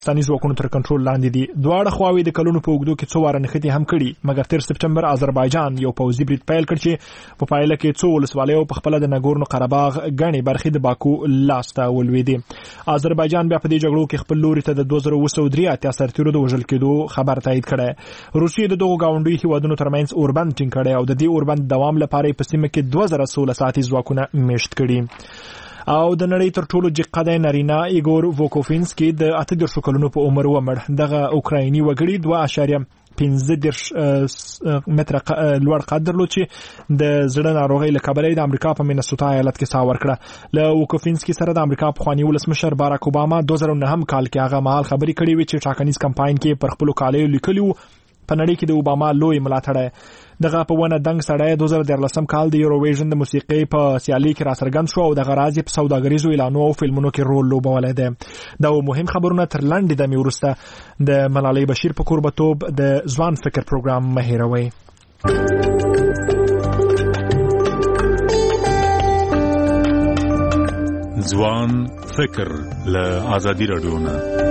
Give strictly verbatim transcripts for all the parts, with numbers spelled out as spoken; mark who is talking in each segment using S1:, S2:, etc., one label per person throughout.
S1: افغانستاني ځواکونو تر کنټرول لاندې دي. دواړه خواوې د کلونو په اوږدو کې څو واره نښتې هم کړي، مګر تیر سپټمبر آذربایجان یو پوځي برید پیل کړ چې په پایله کې څو ولسوالیو په خپله د ناګورنو قرهباغ ګڼې برخې د باکو لاس ته ولوېدې. آذربایجان بیا په دې جګړو کې خپل لوري ته د دوه زره اوه سوه درې اتیا سرتیرو د وژل کېدو خبر تایید کړی. روسیې د دغو ګاونډیو هیوادونو ترمنځ اوربند ټینګ کړی او د دې اوربند دوام لپاره یې په سیمه کې دوه زره سوله ساعتي ځواکونه میشت کړي. او د نړۍ تر ټولو جقه نارینه ایګور ووکوفینسکي د اته دېرشو کلونو په عمر ومړ. دغه اوکرایني وګړي دوه اعشاریه پنځه دېرش متره لوړ قد درلود چې د زړه ناروغۍ له کبله د امریکا په مینسوټا ایالت کې ساه ورکړه. له ووکوفینسکي سره د امریکا پخواني ولسمشر باراک اوباما دوه زره نهم کال کې هغه مهال خبرې کړې وې چې ټاکنیز کمپاین کې پر خپلو کالیو لیکلي وو په نړۍ کې د اوباما لوی ملاتړی. دغه په ونه دنګ سړی دوه زره دیارلسم کال د یوروویژن د موسیقۍ په سیالۍ کې راڅرګند شو او دغه راز یې په سوداګریزو اعلانونو او فلمونو کې رول لوبولی دی. دا مهم خبرونه تر لنډې دمې وروسته د ملالۍ بشیر په کوربتوب د ځوان فکر پروګرام مه هېروئ.
S2: ځوان فکر له ازادي راډیو نه.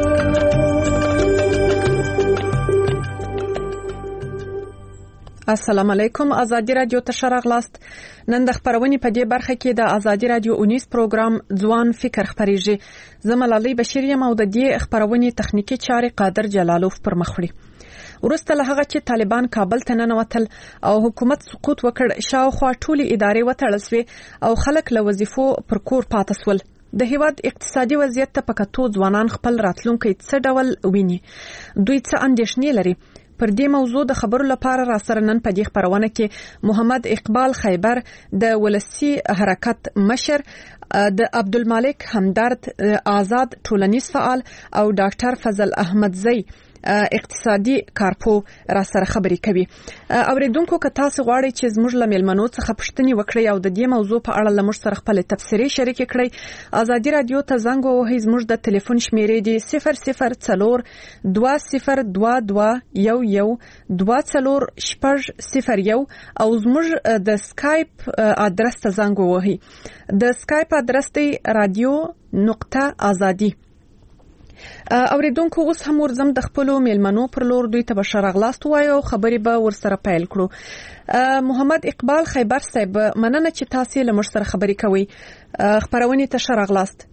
S3: السلام علیکم. ازادي رادیو ته ښه راغلاست. نن د خبرونې په دې برخه کې د ازادي رادیو اونیز پروګرام ځوان فکر خبريږي. زه ملالۍ بشیر یم او د دې خبرونې تخنیکی چارې قادر جلالوف پر مخ وړي. ورسته له هغه چې طالبان کابل ته ننوتل او حکومت سقوط وکړ، شاوخوا ټولې ادارې وتړل شوې او خلک له وظیفو پر کور پاتې شول. د هیواد اقتصادي وضعیت ته په کتو ځوانان خپل راتلونکي څه ډول ویني، دوی څه اندېښنې لري. پر دې موضوع د خبرو لپاره را سره نن په دې خبرونه کې محمد اقبال خیبر د ولسی حرکت مشر، د عبدالمالک همدرد آزاد ټولنیز فعال او ډاکټر فضل احمدزی اقتصادي کارپو را سره خبرې کوي. اوریدونکو که تاسو غواړئ چې زموږ له میلمنو څخه پوښتنې وکړئ او د دې موضوع په اړه له موږ سره خپل تبصرې شریکې کړئ، ازادي رادیو ته زنګ ووهئ. زموږ د ټلیفون شمیرې دي صفر صفر څلور دوه صفر دوه دوه یو یو دوه څلور شپږ صفر یو او زموږ د سکایپ ادرس ته زنګ ووهئ. د سکایپ ادرس دی رادیو نقطه ازادي. اوریدونکو اوس هم ورزم د خپلو میلمنو پر لور دوی ته بشر اغلاست وایو، خبرې به ورسره پیل کړو. محمد اقبال خیبر صاحب، مننه چې تاسو له موږ سره خبرې کوئ. خبرونه ته بشر اغلاست.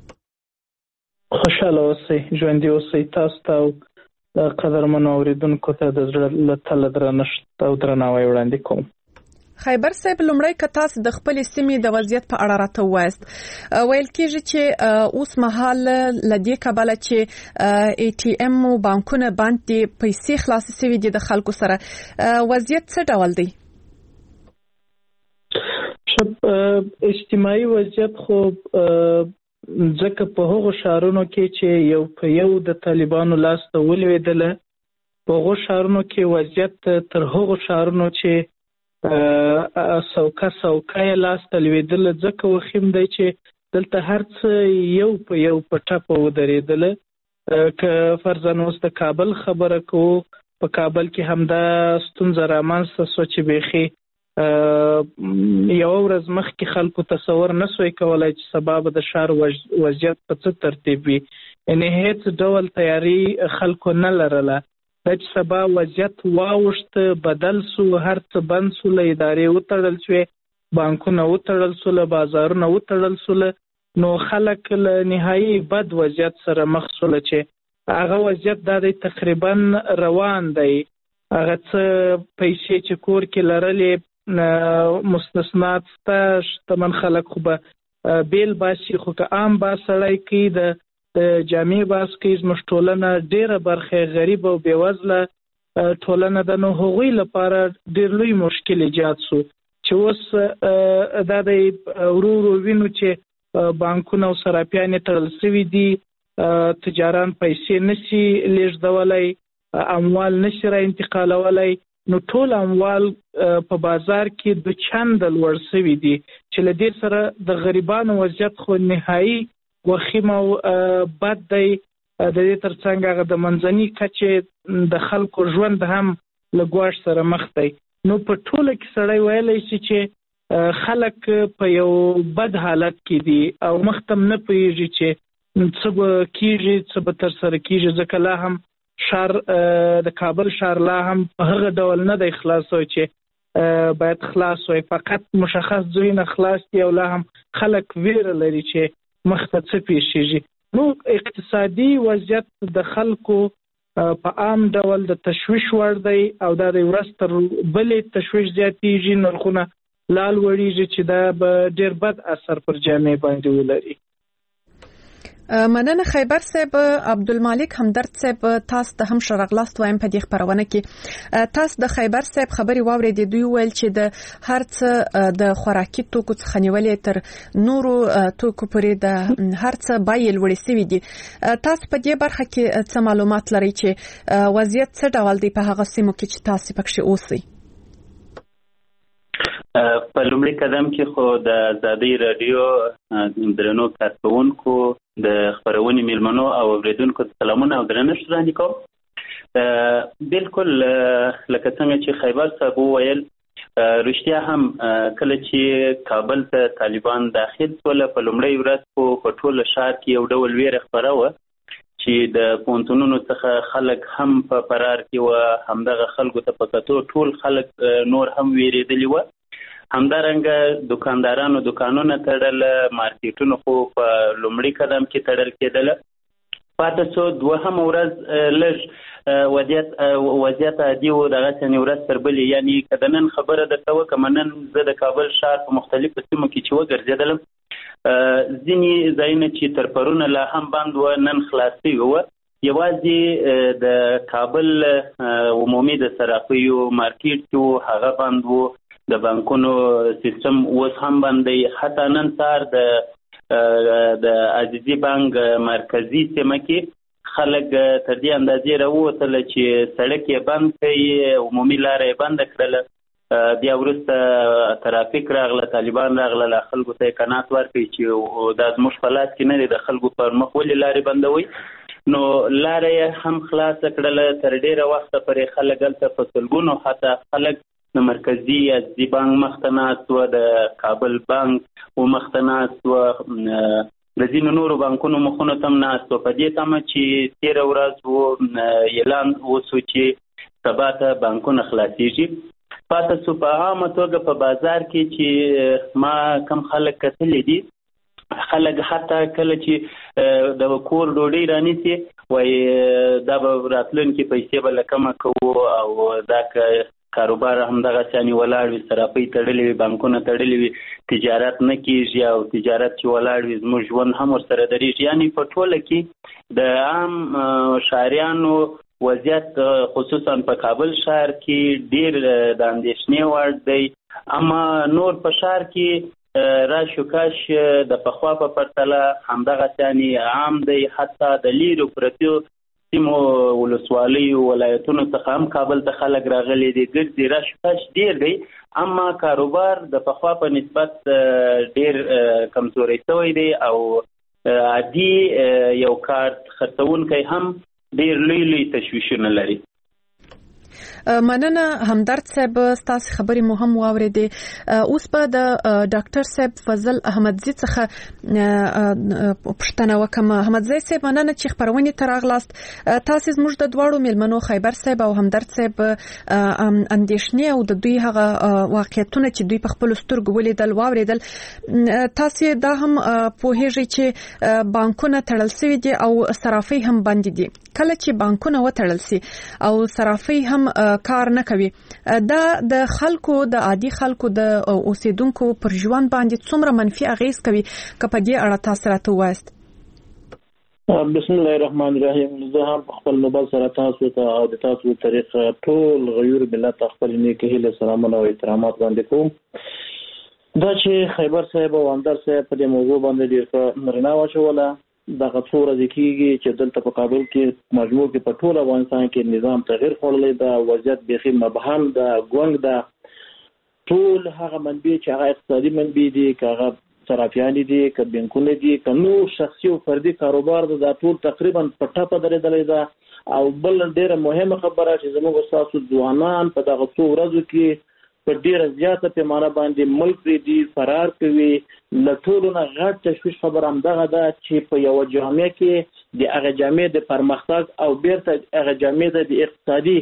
S4: خوشاله اوسئ، ژوندي اوسئ. تاسو ته قدرمنو اوریدونکو ته د زړه له تله درنښت او درناوی وړاندې کوم.
S3: خیبر صاحب، لومړی که تاسو د خپل سیمې د وضعیت په اړه راته ووایاست. ویل کېږي چې اوس مهال له دې کبله چې ای ټي ایم او بانکونه بند دي، پیسې خلاصې شوي دي د خلکو سره، وضعیت څه ډول دی؟
S4: اجتماعي وضعیت خو ځکه په هغو ښارونو کې چې یو په یو د طالبانو لاس ته ولوېدله، په هغو ښارونو کې وضعیت تر هغو ښارونو چې سوکه سوکه یې لاس ته لوېدله ځکه وخیم دی چې دلته هر څه یو په یو په ټپه ودرېدله. که فرضاً اوس د کابل خبره کوو، په کابل کې همدا ستونزه رامنځته شوه چې بیخي یوه ورځ مخکې خلکو تصور نه سوی کولی چې سبا به د ښار وضعیت په څه ترتیب وي. یعنې هېڅ ډول تیاري خلکو نه لرله. دا چې سبا وضعیت واوښت، بدل سو، هر څه بند سو، له ادارې وتړل شوې، بانکونه وتړل سوله، بازارونه وتړل سوله، نو خلک له نهایي بد وضعیت سره مخ سوله چې هغه وضعیت دا دی تقریبا روان دی. هغه څه پیسې چې کور کې لرلې مستثنات سته، شتمن خلک خو به بیل باسي، خو که عام با سړی کوي د جامع باس کې زموږ ټولنه ډیره برخه غریب او بېوزله ټولنه ده، نو هغوی لپاره ډیر لوی مشکل ایجاد سو چې اوس دا د ورو ورو وینو چې بانکونه او صرافیانې تړل سوي دي، تجاران پیسې نشي لیږدولی، اموال نشي را انتقالولی، نو ټول اموال په بازار کې د چنده لوړ سوي دي چې له دې سره د غریبانو وضعیت خو نهایي وخیم او بد دی. د دې ترڅنګ هغه د منځني کچې د خلکو ژوند هم له ګواښ سره مخ دی. نو په ټوله کې سړی ویلی شي چې خلک په یو بد حالت کې دي او مخ ته نه پوهېږي چې څه به کېږي څه به ترسره کېږي، ځکه لا هم ښار د کابل ښار لا هم په هغه ډول نه دی خلاص شوی چې باید خلاص وي، فقط مشخص ځایونه خلاص دي او لا هم خلک ویره لري چې مخته څه پیښیږي. نو اقتصادي وضعیت د خلکو په عام ډول د تشویش وړ دی او دا د ورځ تر بلې تشویش زیاتېږي، نرخونه لا لوړېږي چې دا به ډېر بد اثر پر جامعې باندې ولري.
S3: مننه خیبر صاحب. عبدالمالک همدرد صاحب تاسو ته هم ښه راغلاست وایم په دې خبرونه کې. تاسو د خیبر صاحب خبرې واورېدې، دوی ویل چې د هر څه د خوراکي توکو څخه نیولې تر نورو توکو پورې د هر څه بیې لوړې سوي دي. تاسو په دې برخه کې څه معلومات لرئ چې وضعیت څه ډول دی په هغه سیمو کې چې تاسو پکې اوسئ؟
S5: په لومړي قدم کې خو د آزادۍ راډیو درنو کارکوونکو د خپرونې میلمنو او اوریدونکو سلامونه او درنښت وړاندې کوم. بالکل لکه څنګه چې خیبر صاحب وویل، رښتیا هم کله چې کابل ته طالبان داخل شول په لومړۍ ورځ خو په ټوله ښار کې یو ډول ویره خپره وه چې د پوهنتونونو څخه خلک هم په فرار کې وه، همدغه خلکو ته په کتو ټول خلک نور هم ویرېدلي وه. همدارنګه دکاندارانو دکانونه تړل، مارکیټونو خو په لومړي قدم کې تړل کېدل. پاتې څو دوهم ورځ لږ وضعیت وضعیت عادي و، دغسې ورځ تر بلې، یعنې که د نن خبره درته وکړم، نن زه د کابل ښار په مختلفو سیمو کې چې وګرځېدلم، ځینې ځایونه چې تر پرونه لا هم بند وه نن خلاص شوي وه. یوازې د کابل عمومي د صرافیو مارکیټ چې و هغه بند و، د بانکونو سیستم اوس هم بند دی. حتی نن سهار د د عزیزي بانک مرکزي سیمه کې خلک تر دې اندازې راووتله چې سړک یې بند کړي، عمومي لاره یې بنده کړله. بیا وروسته ترافیک راغله، طالبان راغله، لا خلکو ته یې قناعت ورکړي چې دا زموږ په لاس کې نه دی، د خلکو پر مخ ولې لارې بندوي. نو لاره یې هم خلاصه کړله. تر ډېره وخته پورې خلک هلته په سلګونو حتی خلک د مرکزي عزیزي بانک مخته ناست وه، د کابل بانک و مخته ناست وه، د ځینو نورو بانکونو مخونو ته هم ناست وه، په دې تمه چې تېره ورځ و اعلان وسو چې سبا ته بانکونه خلاصېږي. پاتې سو په عامه توګه په بازار کې چې ما کم خلک کتلي دي، خلک حتی کله چې د کور ډوډۍ رانیسي وایي دا به راتلونکي پیسې به له کمه کوو او دا که کاروبار همدغسې یعنې ولاړ وي، صرافۍ تړلې وي، بانکونه تړلې وي، تجارت نه کېږي او تجارت چې ولاړ وي زموږ ژوند هم ورسره درېږي. یعنې په ټوله کې د عام ښاریانو وضعیت خصوصا په کابل ښار کې ډېر د اندېښنې وړ دی. اما نور په ښار کې راشو کاش د پخوا په پرتله همدغسې یعنې عام دی، حتی د لیرو پرتو سیمو ولسوالیو ولایتونو څخه هم کابل ته خلک راغلي دي، ګرځي راشو کاش ډېر دی. اما کاروبار د پخوا په نسبت ډېر کمزوری شوی دی او عادي یو کارت خرڅونکی هم ډېر لوی لوی تشویشونه لري.
S3: مننه همدرد صاحب، ستاسو خبرې مو هم واورېدې. اوس به د ډاکټر صاحب فضل احمدزي څخه پوښتنه وکړم. احمدزي صاحب مننه چې خبرونې ته راغلاست. تاسو زموږ د دواړو میلمنو خیبر صاحب او همدرد صاحب اندېښنې او د دوی هغه واقعیتونه چې دوی په خپلو سترګو ولیدل واورېدل. تاسو دا هم پوهیږئ چې بانکونه تړل شوي دي او صرافۍ هم بندې دي. کله چې بانکونه وتړل شي او صرافۍ هم کار نه کوي، دا د خلکو د عادي خلکو د اوسیدونکو پر ژوند باندې څومره منفي اغیز کوي که په دې اړه تاسو راته ووایاست؟
S6: بسم الله الرحمن الرحیم. زه هم خپل نوبل سره تاسو ته او د تاسو طریق ټول غیور ملت خپل نیکه هیله سلامونه او احترامات باندې کوم. دا چې خیبر صاحب او همدرد صاحب په دې موضوع باندې ډېر رڼا واچوله، دغه څو ورځې کېږي چې دلته په کابل کې مجموع کې په ټول افغانستان کې نظام تغیر خوړلی ده، وضعیت بیخي مبهم ده، ګونګ ده. ټول هغه منبع چې هغه اقتصادي منبع دي، که هغه صرافیانې دي، که بانکونه دي، که نور شخصي او فردي کاروبار ده، دا ټول تقریبا په ټپه درېدلی ده. او بل ډېره مهمه خبره چې زموږ ستاسو ځوانان په دغه څو ورځو کې په ډیره زیاته پیمانه باندې ملک پرېږدي، فرار کوي. له ټولو نه غټ تشویش خبره همدغه ده چې په یوه جامعه کې د هغه جامعې د پرمختګ او بیرته هغه جامعې ته د اقتصادي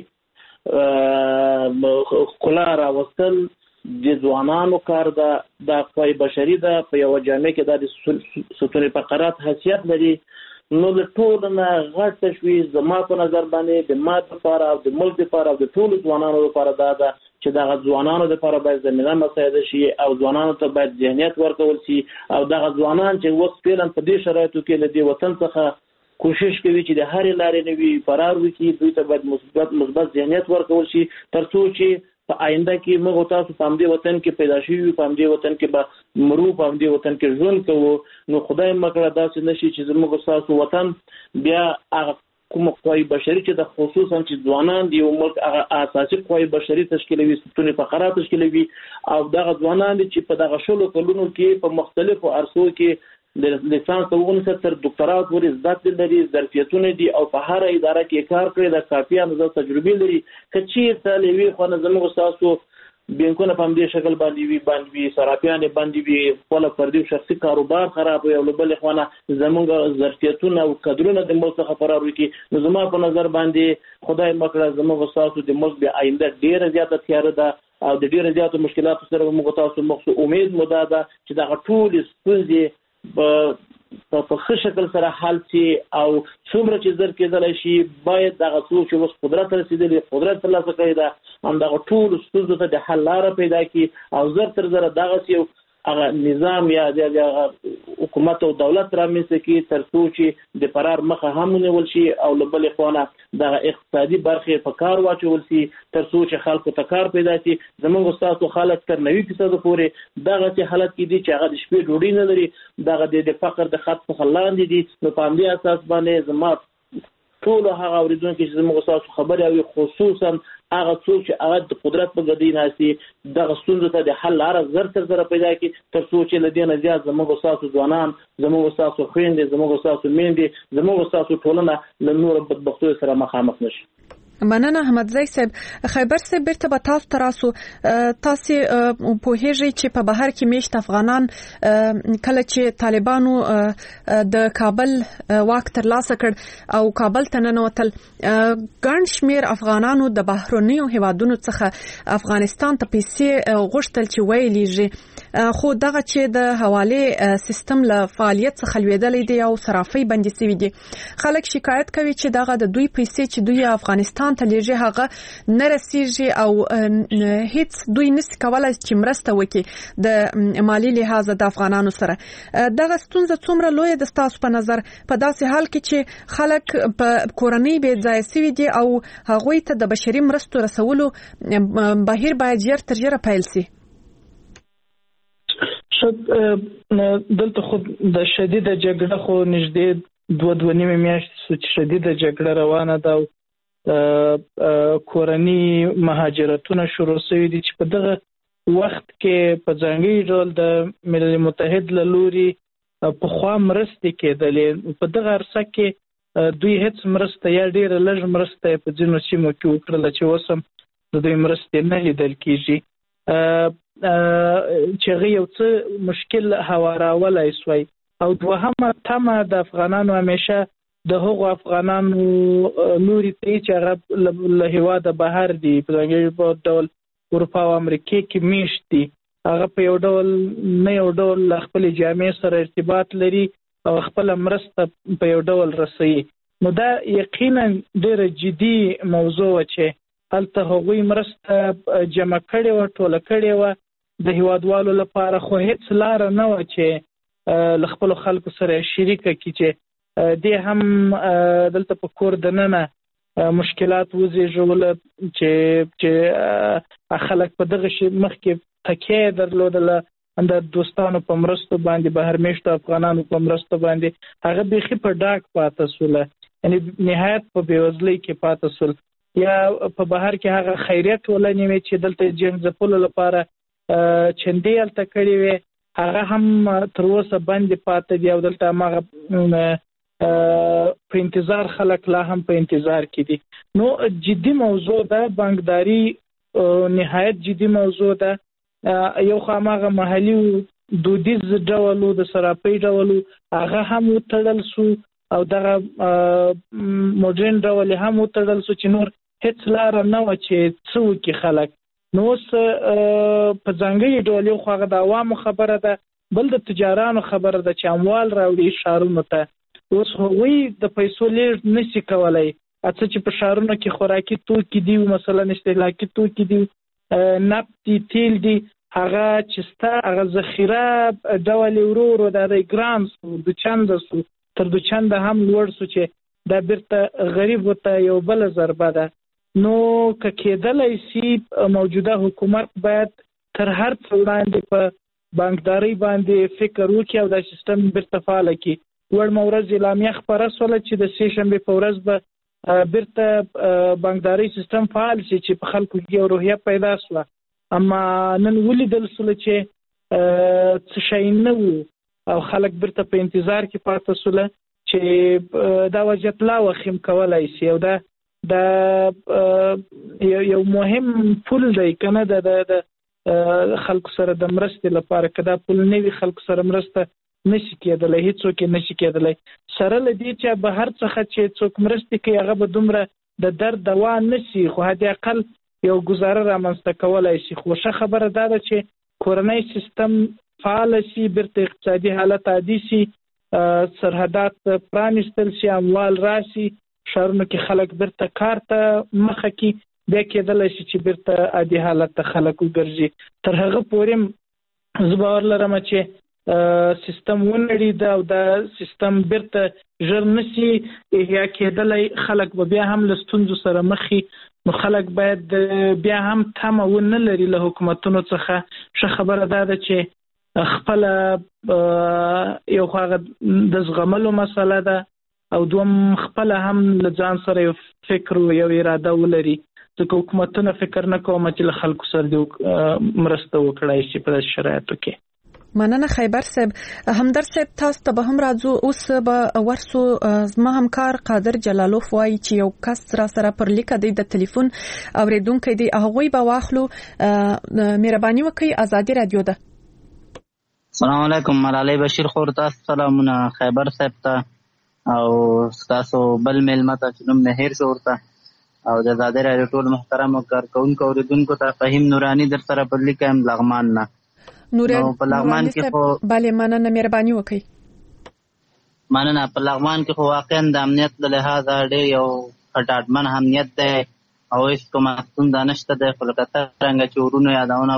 S6: ښکلا راوستل د ځوانانو کار ده، دا قوای بشري ده. په یوه جامعه کې دا د ستون فقرات حیثیت لري. نو د ټولو نه غټ تشویش زما په نظر باندې د ما دپاره او د ملک دپاره او د ټولو ځوانانو دپاره دا ده چې دغه ځوانانو دپاره باید زمینه مساعده شي او ځوانانو ته باید ذهنیت ورکول شي او دغه ځوانان چې اوس فعلا په دې شرایطو کې له دې وطن څخه کوشش کوي چې د هرې لارې نه وي فرار وکړي، دوی ته باید مثبت مثبت ذهنیت ورکول شي تر څو چې په آینده کې موږ تاسو په همدې وطن کې پیدا شوي یو، په همدې وطن کې به مرو، په همدې وطن کې ژوند کوو. نو خدای مکړه داسې نه شي چې زموږ ستاسو وطن بیا هغه کومه قوای بشري چې د خصوصا چې ځوانان د یو ملک هغه اساسي قوای بشري تشکیلوي، ستون فقرات تشکیلوي او دغه ځوانان دي چې په دغه شلو کلونو کې په مختلفو عرصو کې د لیسانس ته ونیسه تر ډاکټرا پورې زده کړې لري، ظرفیتونه دي او په هره اداره کې کار کړی د کافي اندازه تجربې لري. که چېرته له یوې خوا نه زموږ ستاسو بینکونه په همدې شکل باندې وي باندې وي صرافیانې باندې وي خپله فردي او شخصي کاروبار خراب وي او له بلې خوا نه زموږ ظرفیتونه او قدرونه د ملک څخه فرار وکړي، نو زما په نظر باندې خدای مکړه زموږ ستاسو د ملک بیا آینده ډېره زیاته تیاره ده او د ډېرو زیاتو مشکلاتو سره به موږ تاسو مخ شو. امید مو دا ده چې دغه ټولې ستونزې په په ښه شکل سره حل شي او څومره چې زر کېدلی شي باید دغه څوک چې اوس قدرت ته رسېدلي قدرت ترلاسه کړی ده همدغه ټولو ستونزو ته د حل لاره پیدا کړي او زر تر زره دغسې یو هغه نظام یا د حکومت او دولت رامنځته کړي تر څو چې د فرار مخه هم ونیول شي او له بلې خوا نه دغه اقتصادي برخې په کار واچول شي تر څو چې خلکو ته کار پیدا شي. زموږ ستاسو خلک تر نوي فیصده پورې دغسې حالت کې دي چې هغه د شپې ډوډۍ نه لري، دغه د فقر د خط څخه لاندې دي. نو په همدې اساس باندې زما ټولو هغه اورېدونکي چې زموږ ستاسو خبرې اوي خصوصا هغه څوک چې هغه د قدرت په ګدۍ ناستي دغه ستونزو ته د حل لاره زر تر زره پیدا کړي تر څو چې له دې نه زیات زموږ ستاسو ځوانان، زموږ ستاسو خویندې، زموږ ستاسو میندې، زموږ ستاسو ټولنه له نورو بدبختیو سره مخامخ نه شي.
S3: مننه احمدزی صاحب. خیبر صاحب بیرته به تاسو تراسو تاسو په هیڅ چې په بهر کې میشت افغانان کله چې طالبانو د کابل واک ترلاسه کړ او کابل ته ننوتل، ګڼ شمیر افغانانو د بهرنیو هیوادونو څخه افغانستان ته پیسې غوښتل چې ویلېږي، خو دغه چې د حواله سیستم له فعالیت څخه لویدلې دي او صرافي بندي سوي دي، خلک شکایت کوي چې دغه د دوی پیسې چې دوی افغانستان ته لېږي هغه نه رسیږي او هیڅ دوی نشي کولای چې مرسته وکړي د مالی لحاظ د افغانانو سره. دغه ستونزه څومره لویه ده ستاسو په نظر په داسې حال کې چې خلک په کورنۍ بې ځایه سوي دي او هغوی ته د بشري مرستو رسولو بهیر باید ژر تر ژره پیل شي؟
S4: دلته خو د شدیده جګړه خو نږدې دوه دوه نیمې میاشتې چې شدیده جګړه روانه ده، کورني مهاجرتونه شروع شوي دي چې په دغه وخت کې په ځانګړي ډول د ملل متحد له لوري پخوا مرستې کېدلې، په دغه عرصه کې دوی هیڅ مرسته یا ډېره لږ مرسته په ځینو سیمو کې وکړله چې اوس هم د دوی مرستې نه لیدل کېږي، چې هغه یو څه مشکل هوارولی سوی. او دوهمه تمه د افغانانو همیشه د هغو افغانانو نوري ته چې هغه له هېواده بهر دي په ځانګړي ډول اروپا او امریکې کې میشت دي، هغه په یو ډول نه یو ډول له خپلې جامعې سره ارتباط لري او خپله مرسته په یو ډول رسوي. نو دا یقینا ډېره جدي موضوع وه چې هلته هغوی مرسته جمع کړې وه، ټوله کړې وه د هېوادوالو لپاره، خو هېڅ لاره نه وه چې له خپلو خلکو سره شریکه کړي چې دې هم دلته په کور دننه مشکلات وزېږوله چې چې خلک په دغه شي مخکې تکیه درلودله د دوستانو په مرستو باندې، بهر میشتو افغانانو په مرستو باندې، هغه بیخي په ډاک پاته سوله، یعنی نهایت په بېوزلۍ کې پاته سول. یا په بهر کې هغه خیریه ټولنې وې چې دلته جنګ ځپلو لپاره چندې هلته کړې وې، هغه هم تر اوسه بندې پاته دي او دلته هماغه په انتظار خلک لا هم په انتظار کې دي. نو جدي موضوع ده، بانکداري نهایت جدي موضوع ده. یو خامغه محلي دودیز ډول د سراپي ډول هغه هم وتړل سو او دغه موډرن ډول هم وتړل سو چې نور هیڅ لار نه و چې څو کې خلک نو په ځانګړي ډول یو خو د عوامو خبره ده، بل د تجارانو خبره ده چې اموال راوړي شهرونو ته. اوس هغوی د پیسو لیږد نشي کولی، اڅه چې په شهرونو کې خوراکي توکي دي مثلا استهلاکي توکي دي، نفت دي، تیل دي، هغه چې ستا هغه ذخیره ډول ورو ورو د ګرام سو د چنده سو تر د چنده هم لوړ سو چې دا بیرته غریب ته یو بل ضربه ده. نو که کېدلی سي موجوده حکومت باید تر هر څه وړاندې په بانکداري باندې فکر وکړي او دا سیستم بیرته فعال کړي. وړمه ورځ اعلامیه خپره سوله چې د سې شنبې په ورځ به بیرته بانکداري سیستم فعال شي چې په خلکو کې یو روحیه پیدا سوه. اما نن ولیدل سوله چې څه شی نه وو او خلک بیرته په انتظار کې پاتې سوله چې دا وضعیت لا وخیم کولی سي. او دا دا یو مهم پول دی که نه د خلکو سره د مرستې لپاره. که دا پول نه وي خلکو سره مرسته نشي کېدلی، هېڅوک یې نشي کېدلی. سره له دې چې بهر څخه چې څوک مرستې کوي هغه به دومره د درد دوا نشي، خو حد اقل یو ګزاره رامنځته کولی شي. خو ښه خبره دا ده چې کورنی سیستم فعال شي، بیرته اقتصادي حالت عادي شي، سرحدات پرانیستل شي، اموال راشي، شهرونو کې خلک بیرته کار ته مخه کړي، بیا کېدلی شي چې بیرته عادي حالت ته خلک وګرځي. تر هغه پورې زه باور لرم چې سیستم ونړېده او دا سیستم بیرته ژر نشي احیا کېدلی، خلک به بیا هم له ستونزو سره مخ شي. نو خلک باید بیا هم تمه ونه لري له حکومتونو څخه. ښه خبره دا ده چې خپله یو خو هغه د زغملو مسله ده او دوم خپله هم له ځان سره یو فکر او یو اراده ولري، ځکه حکومتونه فکر نه کوم چې له خلکو سره دې مرسته وکړای شي په داسې شرایطو کې.
S3: مننه خیبر صاحب. همدرد صاحب تاسو ته به هم راځو. اوس به ورسو زما همکار قادر جلالوف وایي چې یو کس را سره پر لیکه دی د تلیفون اورېدونکی دی، هغوی به واخلو. مهرباني وکړئ، ازادي رادیو ده.
S7: السلام علیکم. ملالۍ بشیر خور تاسو سلامونه خیبر صاحب ته او تاسو بل میلمه ته چې نوم مهیر شو ورته او د ازادي رادیو ټول محترمو کارکوونکو اورېدونکو ته فهیم نوراني در سره پر لیکه یم لغمان نه.
S3: نوراني
S7: په لغمان کې خو
S3: بله مننه، مهرباني وکړئ.
S7: مننه. په لغمان کې خو واقعا د امنیت له لحاظه ډېر یو ډاډمن امنیت دی او هېڅ کومه ستونزه نشته دی. خو لکه څرنګه چې ورونو یادونه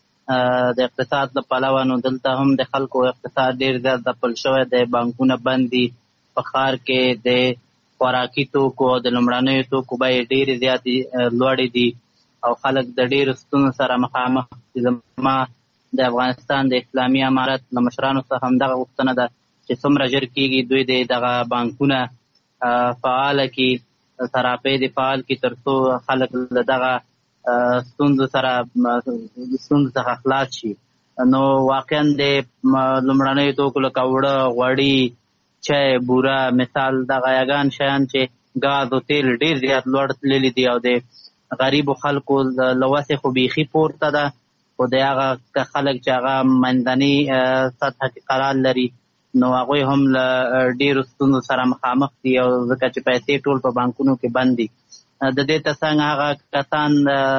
S7: وکړه د اقتصاد له پلوه، نو دلته هم د خلکو اقتصاد ډېر زیات ځپل شوی دی. بانکونه بند دي، په ښار کې د خوراکي توکو او د لومړنیو توکو بیې ډېرې زیاتې لوړې دي او خلک د ډېرو ستونزو سره مخامخ دي. زما د افغانستان د اسلامي امارت له مشرانو څخه همدغه غوښتنه ده چې څومره ژر کېږي دوی د دغه بانکونه فعاله کړي، سراپۍ دې فعال کړي، تر څو خلک له دغه ستونزو سره ستونزو څخه خلاص شي. نو واقعا د لومړنیو توکو لکه اوړه، غوړي، چای، بوره مثال دغه یګان شیان چې ګاز او تیل ډېر زیات لوړ تللي دي او د غریبو خلکو له وسې خو بیخي پورته ده. خو د هغه خلک چې هغه منځني سطحه کې قرار لري نو هغوی هم له ډېرو ستونزو سره مخامخ دي او ځکه چې پیسې ټول په بانکونو کې بند دي. د دې ترڅنګ هغه کسان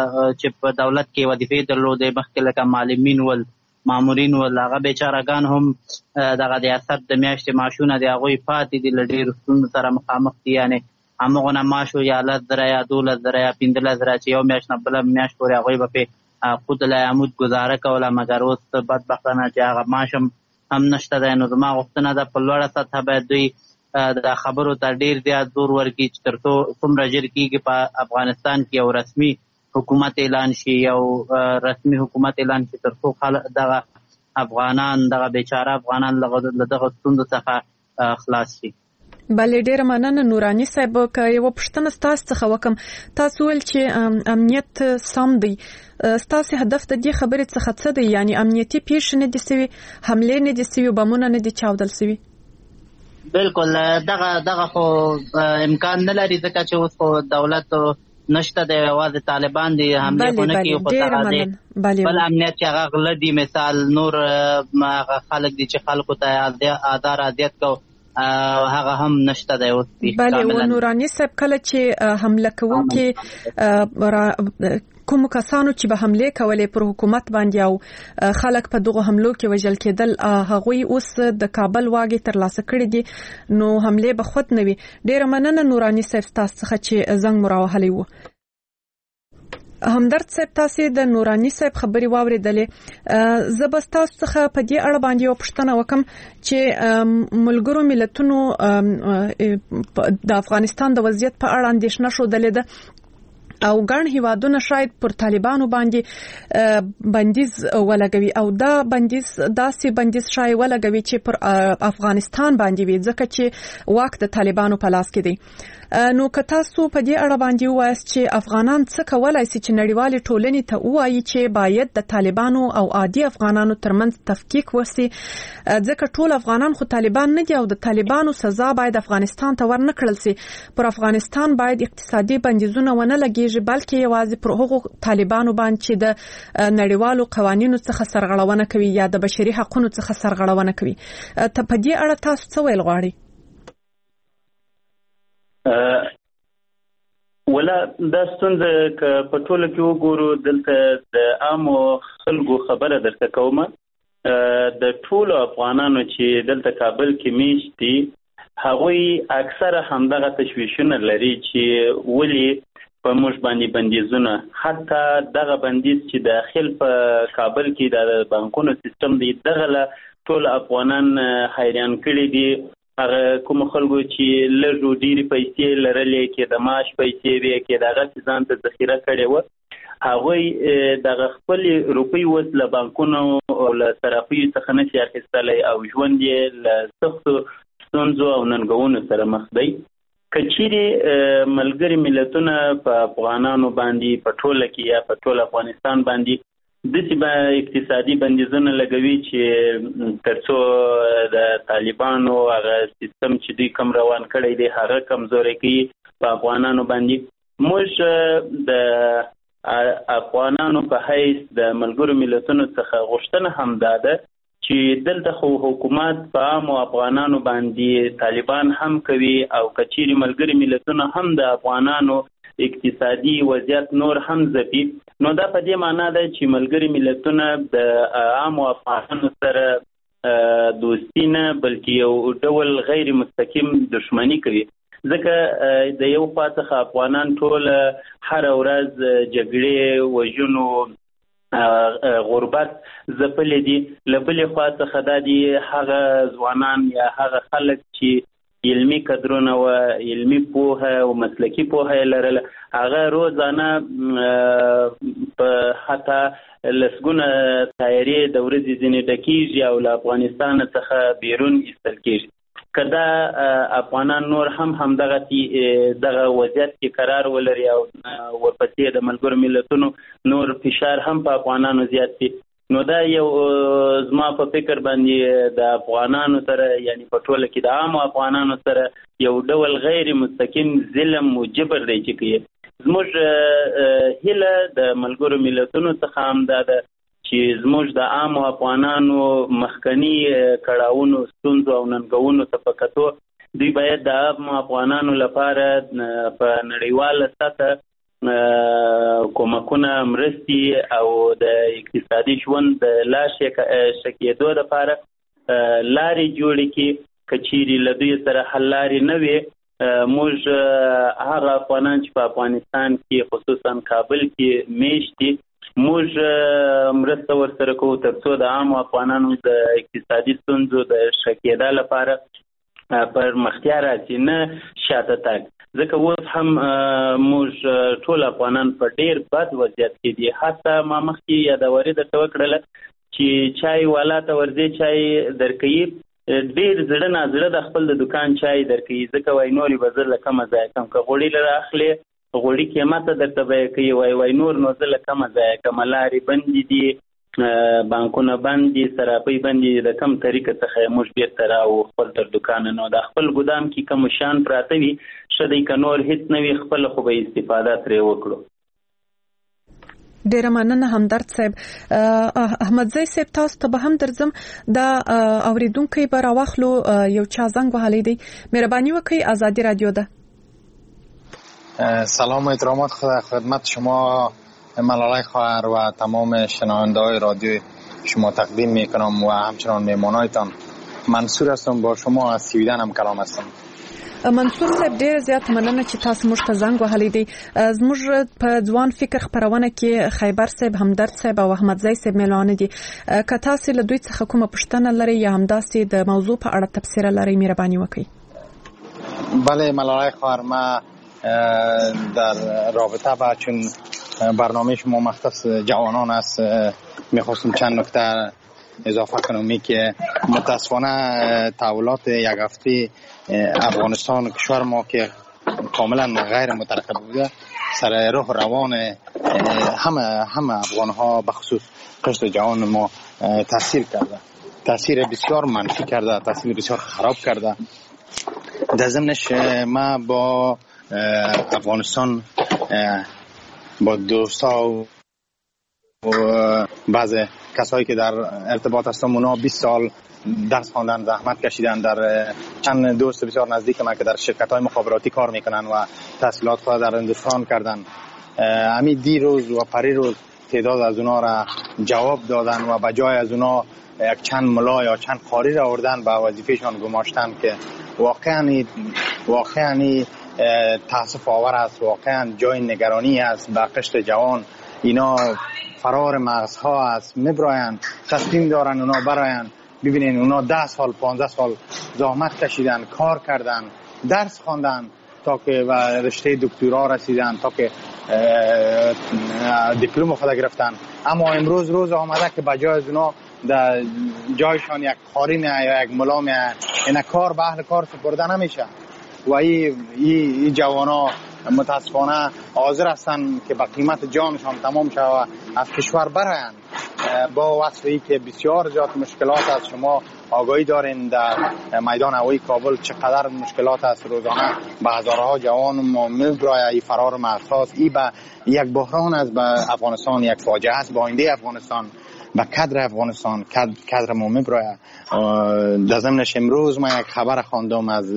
S7: چې په دولت کې وظیفې درلودې مخکې لکه معلمین ول، مامورین ول، هغه بیچارهګان هم دغه د ریاست د میاشتې معاشونه د هغوی پاتې دي، له ډېرو ستونزو سره مخامخ دي. یعنې همغو نه معاش و یا لس زره یا دولس زره یا پنځلس زره چې یو میاشت نه بله میاشت پورې هغوی به پرې خود العمود گزاره کوله، مګر اوس بدبختانه چې هغه معاش هم نشته دی. نو زما غوښتنه ده په لوړه سطحه باید دوی د خبرو ته ډېر زیات زور ورکړي چې تر څو څومره ژر کېږي په افغانستان کې یو رسمي حکومت اعلان شي، یو رسمي حکومت اعلان شي تر څو دغه افغانان، دغه بیچاره افغانان له دغه ستونزو څخه خلاص شي.
S3: بله ډېره مننه نوراني صاحب. که یوه پوښتنه ستاسو څخه وکړم، تاسو ویل چې امنیت سم دی، ستاسو هدف د دې خبرې څخه څه دی؟ یعنی امنیتي پیښې نه دي سوي، حملې نه دي سوي، بمونه نه دي چاودل سوي؟
S7: بالکل دغه دغه خو امکان نه لري ځکه چې اوس خو دولت نشته د یوازې طالبان دي حمله کوي خو هغه بل امنیت چې هغه غله دي مثال نور هغه خلک دي چې خلکو ته آزار اذیت کو هغه هم نشته دی اوس.
S3: بله و نوراني صاحب کله چې حمله کوونکي کوم کسانو چې به حمله کولې پر حکومت باندې او خلک په دغه حملو کې وژل کېدل هغوی اوس د کابل واګې ترلاسه کړي دي نو حمله به خود نه وي. ډیره مننه نوراني صاحب تاسو څخه چې زنګ مو راوهلی و. همدرد صاحب تاسو د نوراني صاحب خبري واوریدلې. زه به تاسو څخه په دې اړه باندې یو پوښتنه وکم چې ملګرو ملتونو د افغانستان د وضعیت په اړه اندېښنه ښودلې ده او ګڼ هیوادونه شاید پر طالبانو باندې بندیز ولګوي او دا بندیز داسې بندیز شاید ولګوي چې پر افغانستان باندې وي ځکه چې واک د طالبانو په لاس کې دی. نو که تاسو په دې اړه باندې وایاست چې افغانان څه کولای شي چې نړیوالې ټولنې ته ووایي چې باید د طالبانو او عادي افغانانو ترمنځ تفکیک وشي ځکه ټول افغانان خو طالبان نه دي او د طالبانو سزا باید افغانستان ته ورنه کړل شي. پر افغانستان باید اقتصادي بندیزونه ونه لګیږي بلکې یوازې پر هغو طالبانو باندې چې د نړیوالو قوانینو څخه سرغړونه کوي یا د بشري حقوقو څخه سرغړونه کوي. ته په دې اړه تاسو څه ویل غواړئ؟
S5: ولا دا ستونزه که په ټوله کې وګورو دلته د عامو خلکو خبره درته کومه د ټولو افغانانو چې دلته کابل کې میشت دي هغوی اکثره همدغه تشویشونه لري چې ولې په موږ باندې بندیزونه حتی دغه بندیز چې داخل په کابل کې د بانکونو سیستم دی دغه ټول افغانان حیران کړي دي. هغه کوم خلکو چې لږ ډېرې پیسې لرلې کې د معاش پیسې وي کې دغه ځان ته ذخیره کړې وه هغوی دغه خپلې روپۍ اوس له بانکونو او له صرافیو څخه نشي اخیستلی او ژوند یې له سختو ستونزو او ننګونو سره مخ دی. که چیرې ملګري ملتونه په افغانانو باندې په ټوله کې یا په ټول افغانستان باندې داسې به اقتصادي بندیزونه لګوي چې تر څو د طالبانو هغه سیستم چې دوی کم روان کړی دی هغه کمزوری کوي په افغانانو باندې. موږ د افغانانو په حیث د ملګرو ملتونو څخه غوښتنه هم دا ده چې دلته خو حکومت په عامو افغانانو باندې طالبان هم کوي او که چیرې ملګري ملتونه هم د افغانانو اقتصادي وضعیت نور هم ځپي نو دا په دې معنا ده چې ملګري ملتونه د عامو افغانانو سره دوستي نه بلکې یو ډول غیر مستقیم دښمني کوي ځکه د یو خوا څخه افغانان ټول هره ورځ جګړې وژنو غربت ځپلي دي له بلې خوا څخه دا دي هغه ځوانان یا هغه خلک چې علمي قدرونه و علمي پوهه او مسلکي پوهه لرله هغه روزانه په حتی لسګونه تایرې د ورځې ځینې ډکیږي او له افغانستان څخه بیرون ایستل کېږي. که دا افغانان نور هم همدغه دغه وضعیت کې قرار ولري او ورپسې د ملګرو ملتونو نور فشار هم په افغانانو زیات شي نو دا یو زما په فکر باندې د افغانانو سره یعنی په ټوله کې د عامو افغانانو سره یو ډول غیر مستقیم ظلم او جبر دی چې کوي. زموږ هیله د ملګرو ملتونو څخه هم دا ده چې زموږ د عامو افغانانو مخکني کړاوونو ستونزو او ننګونو ته په کتو دوی باید د عامو افغانانو لپاره په نړیواله سطحه کومکونه مرستې او د اقتصادي ژوند د لا ښه کېدو لپاره لارې جوړې کړي. که چیرې له دوی سره حل لارې نه وي موږ هغه افغانان چې په افغانستان کې خصوصا کابل کې میشت دي موږ مرسته ورسره کوو تر څو د عامو افغانانو د اقتصادي ستونزو د ښه کېدا لپاره پرمختیا راسي نه شاته تګ ځکه اوس هم موږ ټول افغانان په ډېر بد وضعیت کې دي. حتی ما مخکې یادوري درته وکړله چې چای والا ته ورځې چای درکوي ډېر زړه نازړه د خپل د دکان چای درکوي ځکه وایي نورې به زه له کمه ځایه کم که غوړي له راخلې غوړي قیمته درته بیه کوي وایي وایي نور نو زه له کمه ځایه کمه لارې بندې دي بانکونه باندې صرافي باندې د کم طریقه څخه موږ بیرته راو خپل تر دکان نه د خپل ګودام کې کوم شان پراته وي شدي کنور هیڅ نوې خپل خو به استفاده ترې وکړو.
S3: ډیره مننه همدرد صاحب. احمدزی صاحب تاسو ته به هم درځم د اوریدونکو به راوخلو یو چا زنګ وهلی دی. مهرباني وکړئ آزادی رادیو ده.
S8: سلام و احترامات خدمت شما ملاله خواهر و تمام شنونده های رادیو شما تقدیم میکنم و همچنان میمانایتان. منصور هستم، با شما از سویدن هم کلام هستم.
S3: منصور صاحب ډیر زیات مننه چې تاسو موږ ته زنګ وهلی دی. زموږ په ځوان فکر خبرونه کې خیبر صاحب، همدرد صاحب او احمدزی صاحب ملونه دي. که تاسو له دوی څخه کومه پوښتنه لرئ یا همداسې د موضوع په اړه تبصره لرئ مهرباني وکړئ.
S8: بله ملاله خواهر، ما در رابطه با چون برنامه شما مختص جوانان است میخواستم چند نکته اضافه کنم که متاسفانه تحولات یک هفته افغانستان کشور ما که کاملا غیر مترقب بوده سر راه روان همه همه افغان ها به خصوص قشر جوان ما تاثیر کرده، تاثیر بسیار منفی کرده، تاثیر بسیار خراب کرده. در ضمنش ما با افغانستان با دوستا و بعض کسایی که در ارتباط هستم اونا بیست سال درس خواندن، زحمت کشیدن. در چند دوست بسیار نزدیک من که در شرکت های مخابراتی کار میکنن و تحصیلات خود در هندوستان کردن، همین دیروز و پریروز تعداد از اونا را جواب دادن و بجای از اونا یک چند ملا یا چند قاری را آوردن به وظیفهشان گماشتن که واقعا واقعا تاسف آور است، واقعا جای نگرانی است. به قشر جوان اینا فرار مغزها است، میبراین تصمیم دارن اونا براین. ببینین اونا ده سال پانزده سال زحمت کشیدن، کار کردن، درس خواندن تا که و رشته دکترا رسیدن، تا که دیپلم خود گرفتن. اما امروز روز آمده که بجای از اونا در جایشان یک قاری میه یا یک ملا میه، اینا کار به اهل کار سپرده نمیشه و این ای جوانا متاسفانه حاضر هستن که با قیمت جانشان تمام شد و از کشور براین. با وصفی که بسیار زیاد مشکلات است، شما آگاهی دارین در میدان هوایی کابل چقدر مشکلات است، روزانه به هزارها جوان ما میبرای فرار مغزهاست. این به یک بحران است به افغانستان، یک فاجعه است به آینده افغانستان، به کادر افغانستان، کادر ما میبرای. در ضمنش امروز ما یک خبر خواندم از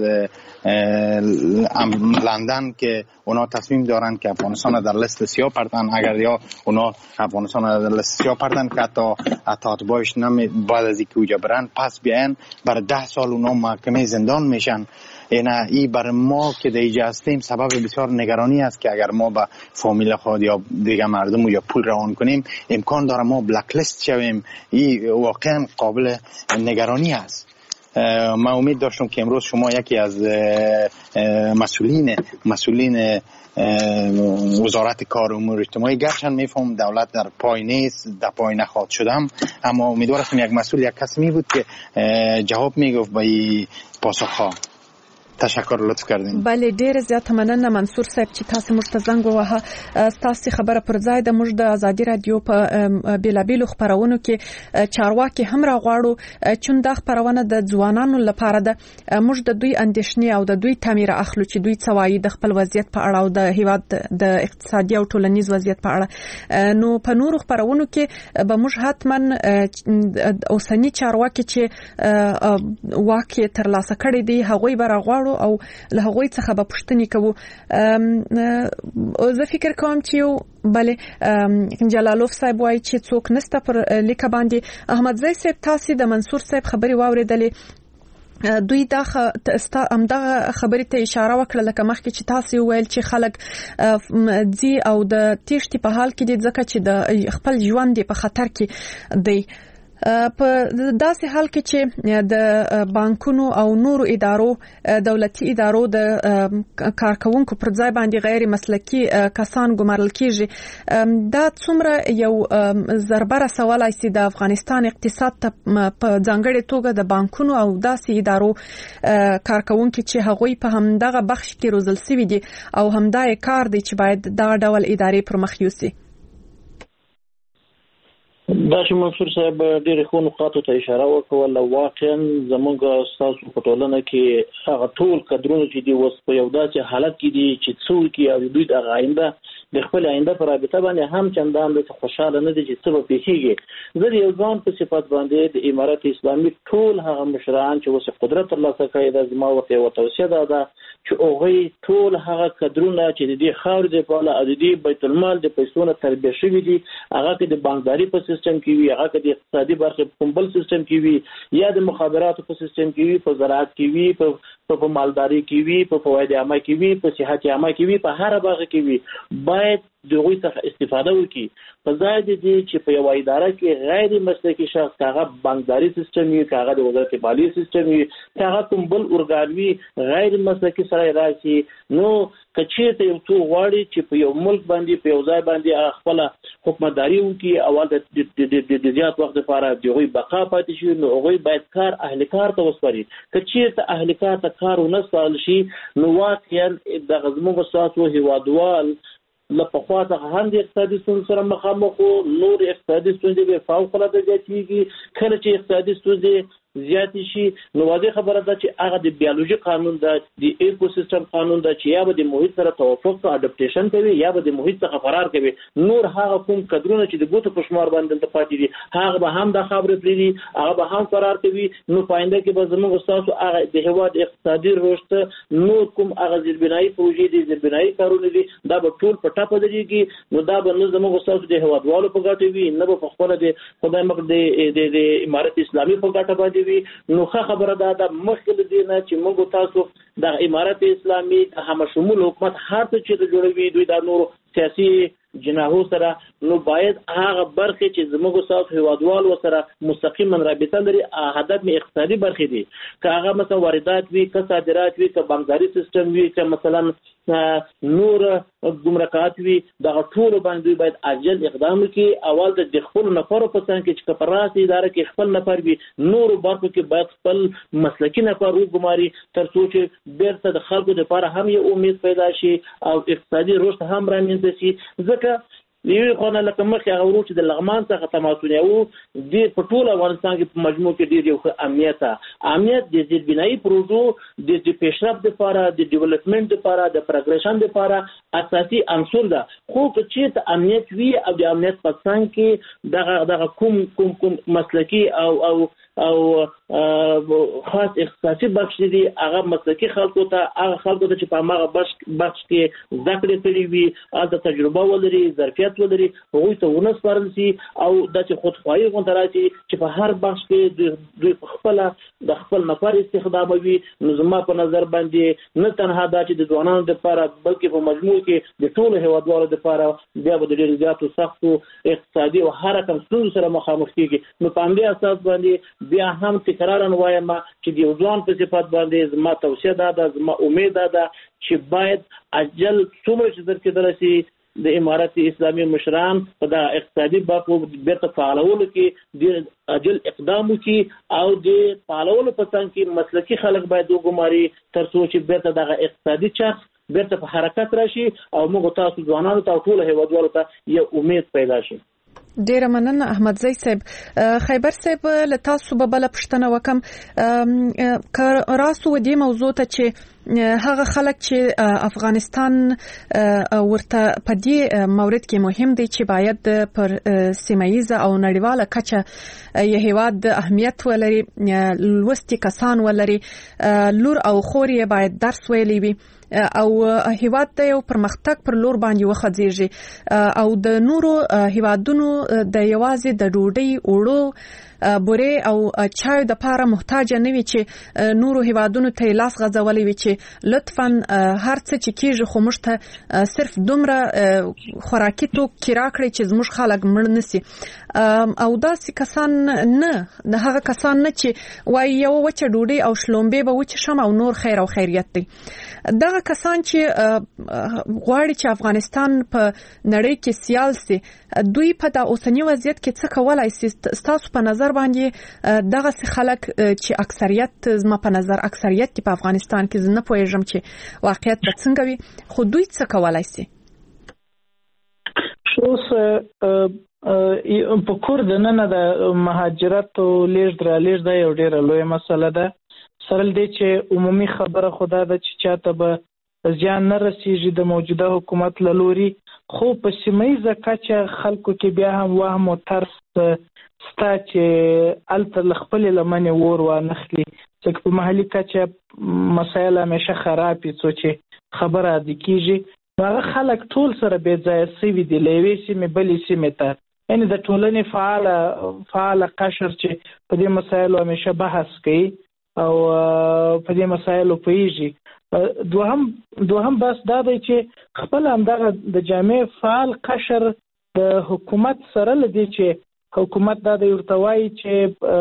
S8: لندن که اونا تصمیم دارن که افغانستان در لیست سیاه پردن. اگر یا اونا افغانستان در لیست سیاه پردن که تا اطاعت باش نمی بعد از اینکه اوجا برن پس بیاین برای ده سال اونا محکمه زندان میشن. اینا ای بر ما که دیگه هستیم سبب بسیار نگرانی است که اگر ما با فامیل خود یا دیگه مردم یا پول روان کنیم امکان داره ما بلک لیست شویم. این واقعا قابل نگرانی است. من امید داشتم که امروز شما یکی از مسئولین مسئولین وزارت کار و امور اجتماعی، گرچند میفهم دولت در پای نیست، در پای نخواهد شدم، اما امیدوارم یک مسئول یک کسی می بود که جواب میگفت به این پاسخها. تشکر، لطف کردین.
S3: بله ډیر زیات مننه منصور صاحب چې تاسو موږ ته زنګ ووهه. تاسو خبره پر ځای د موږ د آزادي رادیو په بیلابیلو خبرونو کې چارواکي هم راغواړو چې دا خبرونه د ځوانانو لپاره ده. موږ د دوی اندېښنې او د دوی تعمیر اخلو چې دوی څه وایي د خپل وضعیت په اړه او د هیواد د اقتصادي او ټولنیز وضعیت په اړه. نو په نورو خبرونو کې به موږ حتما اوسنی چارواکي چې واکي ترلاسه کړي دي هغوی به راغواړو او له هغوی څخه به پوښتنې کوو. زه فکر کوم چې یو بله جلالوف صاحب وایي چې څوک نسته پر لیکه باندې. احمدزی صاحب تاسو د منصور صاحب خبرې واورېدلې، دوی دا همدغه خبرې ته اشاره وکړه لکه مخکې چې تاسو ویل چې خلک ځي او د تیښتې په حال کې دي ځکه چې د خپل ژوند په خطر کې دی. په داسې حال کې چې د بانکونو او نورو ادارو دولتي ادارو د کارکونکو پر ځای باندې غیر مسلکي کسان ګمارل کیږي، دا څومره یو ضربه رسولای سي د افغانستان اقتصاد ته په ځانګړې توګه د بانکونو او داسې ادارو کارکونکو چې هغوی په همدغه بخش کې روزل سوي دي او همدای کار دی چې باید دا ډول ادارې پر مخ یوسي.
S6: دا چې منصور صاحب ډېر ښه نقاطو ته اشاره وکړه. واقعا زموږ ستاسو په ټولنه کې هغه ټول قدرونه چې دي اوس په یو داسې حالت کې دي چې څوک یې او دوی د آینده د خپل آینده پر رابطه باندې هم چندان د خوشاله نه دي چې څه به پیښیږي. زه د یو ځوان په صفت باندې د امارت اسلامي ټول هغه مشران چې اوس قدرت ترلاسه کړی دا زما ورته یوه توصیه ده ده چې هغوی ټول هغه قدرونه چې د دې خاورې دپاره او د دې بیت المال د پیسو نه تربیه شوي دي، هغه که د بانکداري په سیستم کې وي، هغه که د اقتصادي برخې په کوم بل سیستم کې وي، یا د مخابراتو په سیستم کې وي، په زراعت کې وي، په په مالداري کې وي، په فواید عامه کې وي، په صحت عامه کې وي، په هر برخه کې وي، باید د هغوی څخه استفاده وکړي. په ځای د دې چې په یوه اداره کې غیر مسلکي شخص که هغه بانکداري سیستم وي، که هغه د وزارت مالیې سیستم وي، که هغه کوم بل ارګان وي، غیر مسلکي سړی راشي، نو که چېرته یو څوک غواړي چې په یو ملک باندې په یو ځای باندې خپله حکومتداري وکړي اول د زیات وخت لپاره د هغوی بقا پاتې شي، نو هغوی باید کار اهل کار ته وسپاري. که چېرته اهل کار ته کار ونه سپارل شي، نو واقعا دغه زموږ ستاسو هېوادوال له پخوا څخه هم د اقتصادي ستونزو سره مخامخ وو، نور اقتصادي ستونزې به فوق العاده زیاتېږي. کله چې اقتصادي ستونزې زیاتې شي، نو واضح خبره ده چې هغه د بیولوژي قانون ده، د ایکو سیستم قانون ده چې یا به د محیط سره توافق ته اډپټیشن کوي یا به د محیط څخه فرار کوي. نور هغه کوم قدرونه چې د ګوتو په شمار باندې دلته پاتې دي، هغه به هم د خاورې پرېږدي، هغه به هم فرار کوي. نو په آینده کې به زموږ ستاسو هغه د هېواد اقتصادي رشد، نور کوم هغه زیربنایي پروژې دي، زیربنایي کارونه دي، دا به ټول په ټپه درېږي. نو دا به نه زموږ ستاسو د هېوادوالو په ګټه وي، نه به په خپله د خدای مکړه د امارت اسلامي په ګټه باندې وي. نو ښه خبره ده د مخکې له دې نه چې موږ تاسو د امارت اسلامي د همشمول حکومت هر څه چې جوړوي دوی د نورو سیاسي جناحو سره، نو باید هغه برخې چې زموږ ستاسو هېوادوال ورسره مستقیما رابطه لري، هدف مې اقتصادي برخې دي، که هغه مثلا واردات وي، که صادرات وي، که بانکداري سیستم وي، که مثلا نور ګمرکات وي، دغه ټولو باندې دوی باید عاجل اقدام وکړي. اول د خپلو نفرو په څنګ کې چې که په راسته اداره کې خپل نفر وي، نورو برخو کې باید خپل مسلکي نفر وګماري، تر څو چې بیرته د خلکو دپاره هم یو امید پیدا شي او اقتصادي رشد هم رامنځته شي. ځکه یوې خوا نه لکه مخکې هغه ورو چې د لغمان څخه تماسونه وو، ډېر په ټول افغانستان کې په مجموع کې ډېر یو ښه امنیت ده. امنیت د زیربنایي پروژو د پیشرفت دپاره، د ډیولپمنټ دپاره، د پروګریشن دپاره اساسي عنصر ده. خو که چېرته امنیت وي او د امنیت په څنګ کې دغه دغه کوم کوم کوم مسلکي او او او خاص اختصاصي بخش دي، هغه مسلکي خلکو ته، هغه خلکو ته چې په هماغه بخش کې زده کړې کړې وي، هلته تجربه ولري، ظرفیت ولري، هغوی ته ونه سپارل شي او داسې خودخواهي غونته راشي چې په هر بخش کې دوی په خپله د خپل نفر استخداموي. نو زما په نظر باندې نه تنها دا چې د ځوانانو دپاره، بلکې په مجموع کې د ټولو هېوادوالو دپاره بیا به د ډېرو زیاتو سختو اقتصادي او هر رقم ستونزو سره مخامخ کېږي. نو په همدې اساس باندې بیا هم تکرارا وایم چې د یو ځوان په صفت باندې زما توصیه دا ده، زما امید دا ده چې باید عجل څومره چې در کېدلی شي د امارت اسلامي مشران په دا اقتصادي برخو بیرته فعالولو کې ډېر عجل اقدام وکړي او د فعالولو په څنګ کې مسلکي خلک باید وګماري، تر څو چې بیرته دغه اقتصادي چرخ بیرته په حرکت راشي او موږ تاسو ځوانانو ته او ټولو هېوادوالو ته یو امید پیدا شي.
S3: ډیره مننه احمدزی صاحب. خیبر صاحب له تاسو به بل پښتنه وکم که راسو دې موضوع ته چې هغه خلک چې افغانستان ورته په دې مورد کې مهم دي چې باید پر سیمایي او نړیواله کچه یې هیواد اهمیت ولري، لوستي کسان ولري، لور او خور یې باید درس ویلی وي او هیواد ته یو پرمختګ پر لور باندې وخځيږي او د نورو هیوادونو د یوازې د ډوډۍ وړو بورې او چای د پاره محتاج نه وي چې نورو هیوادونو ته لاس غځولې وي چې لطفاً هر څه چې کیږي خو موږ ته صرف دومره خوراکي توکي راکړي چې زموږ خلک مړ نشي. او داسې کسان نه، د هغه کسان نه چې وایي یو وچه ډوډۍ او شلومبې به وچه شم او نور خیر او خیریت دی. دغه کسان چې غواړي چې افغانستان په نړۍ کې سیال سي، دوی په دا اوسنی وضعیت کې څه کولای شي؟ ستاسو په نظر باندې دغه خلک چې اکثریت، زما په نظر اکثریت په افغانستان کې، زه نه پوهیږم چې واقعیت به څنګه وي، خو دوی څه کولای شي؟
S6: شو
S4: اوس په کور د ننه د مهاجرت او لیږد رالېږد دا یو ډېره لویه مسله ده. سره له دې چې عمومي خبره خو دا ده چې چاته به زیان نه رسېږي د موجوده حکومت له لوري، خو په سیمه ییزه کچه خلکو کې بیا هم وهم او ترس ستا چې هلته له خپلې لمنې اور وانخلي، ځکه په محلي کچه مسایل همیشه خراب وي، څو چې خبره عادي کېږي نو هغه خلک ټول سره بې ځایه سوي دي له یوې سیمې بلې سیمې ته. یعنې د ټولنې فعاله فعاله قشر چې په دې مسایلو همیشه بحث کوي او په دې مسایلو پوهېږي. دوهم دوهم بس دا دی چې خپل همدغه د جامع فعال قشر د حکومت سره له دې چې حکومت دا دی ورته وایي چې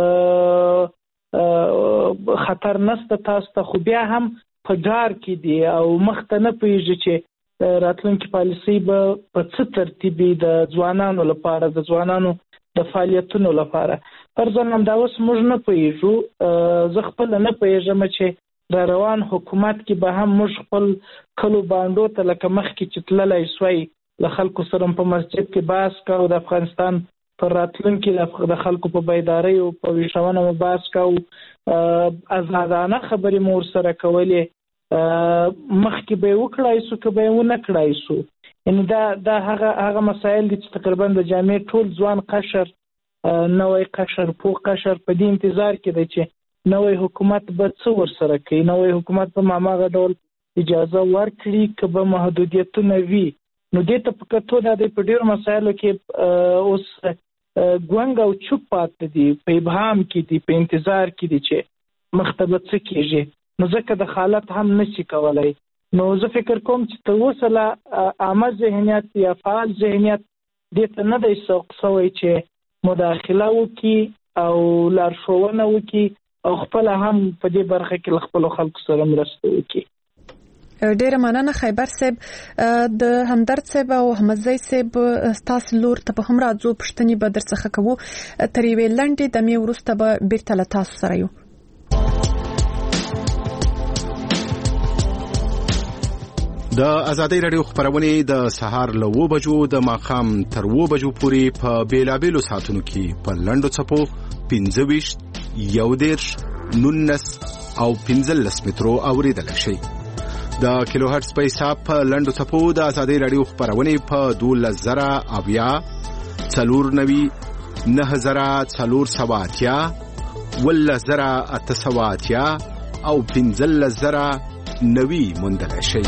S4: خطر نشته تاسو ته، خو بیا هم په ډار کې دي او مخته نه پوهېږي چې راتلونکي پالیسۍ به په څه ترتیب وي د ځوانانو لپاره، د ځوانانو د فعالیتونو لپاره. فرضاً همدا اوس موږ نه پوهېږو، زه خپله نه پوهېږم چې را روان حکومت کې به هم موږ خپل کلو بانډو ته لکه مخکې چې تللی سوی له خلکو سره په مسجد کې بحث کوو، د افغانستان پر راتلونکي د خلکو په بیدارۍ او په ویښونه مو بحث کوو، ازادانه خبرې مو ورسره کولې، مخکې به یې وکړای سو که به یې ونه کړای سو. یعنې دا دا هغه هغه مسایل دي چې تقریبا د جامع ټول ځوان قشر، نوی قشر، پوه قشر په دې انتظار کې دی چې نوی حکومت به څه ورسره کوي، نوی حکومت به هماغه ډول اجازه ورکړي که به محدودیتونه وي. نو دې ته په کتو دا دی په ډېرو مسایلو کې اوس ګونګ او چوپ پاتې دي، په ابهام کې دي، په انتظار کې دي چې مخته به څه کېږي. نو ځکه د حالت هم نشي کولی. نو زه فکر کوم چې تر اوسه لا عامه ذهنیت یا فعال ذهنیت دې ته نه دی سوق سوی چې مداخله وکړي او لارښوونه وکړي او خپله هم په دې برخه کې له خپلو خلکو سره مرسته وکړي.
S3: ډیره مننه خیبر صاحب. د همدرد صاحب او احمدزی صاحب ستاسو لور ته په هم راځو، پوښتنې به درڅخه کوو، تر یوې لنډې دمې وروسته به بیرته له تاسو سره یو.
S9: د ازادۍ راډیو خبرونه د سهار له اوه بجو د ماښام تر اوه بجو پورې په بیلابېلو ساعتونو کې په لنډو څپو پنځه ویشت، یو دېرش، نولس او پنځلس مترو اورېدلی شئ. د کیلو هرټز په حساب په لنډو څپو د ازادۍ راډیو خبرونه په دولس زره اویا، څلور نوي، نهه زره څلور سوه اتیا، اوولس زره اته سوه اتیا او پنځلس زره نوي موندلی شئ.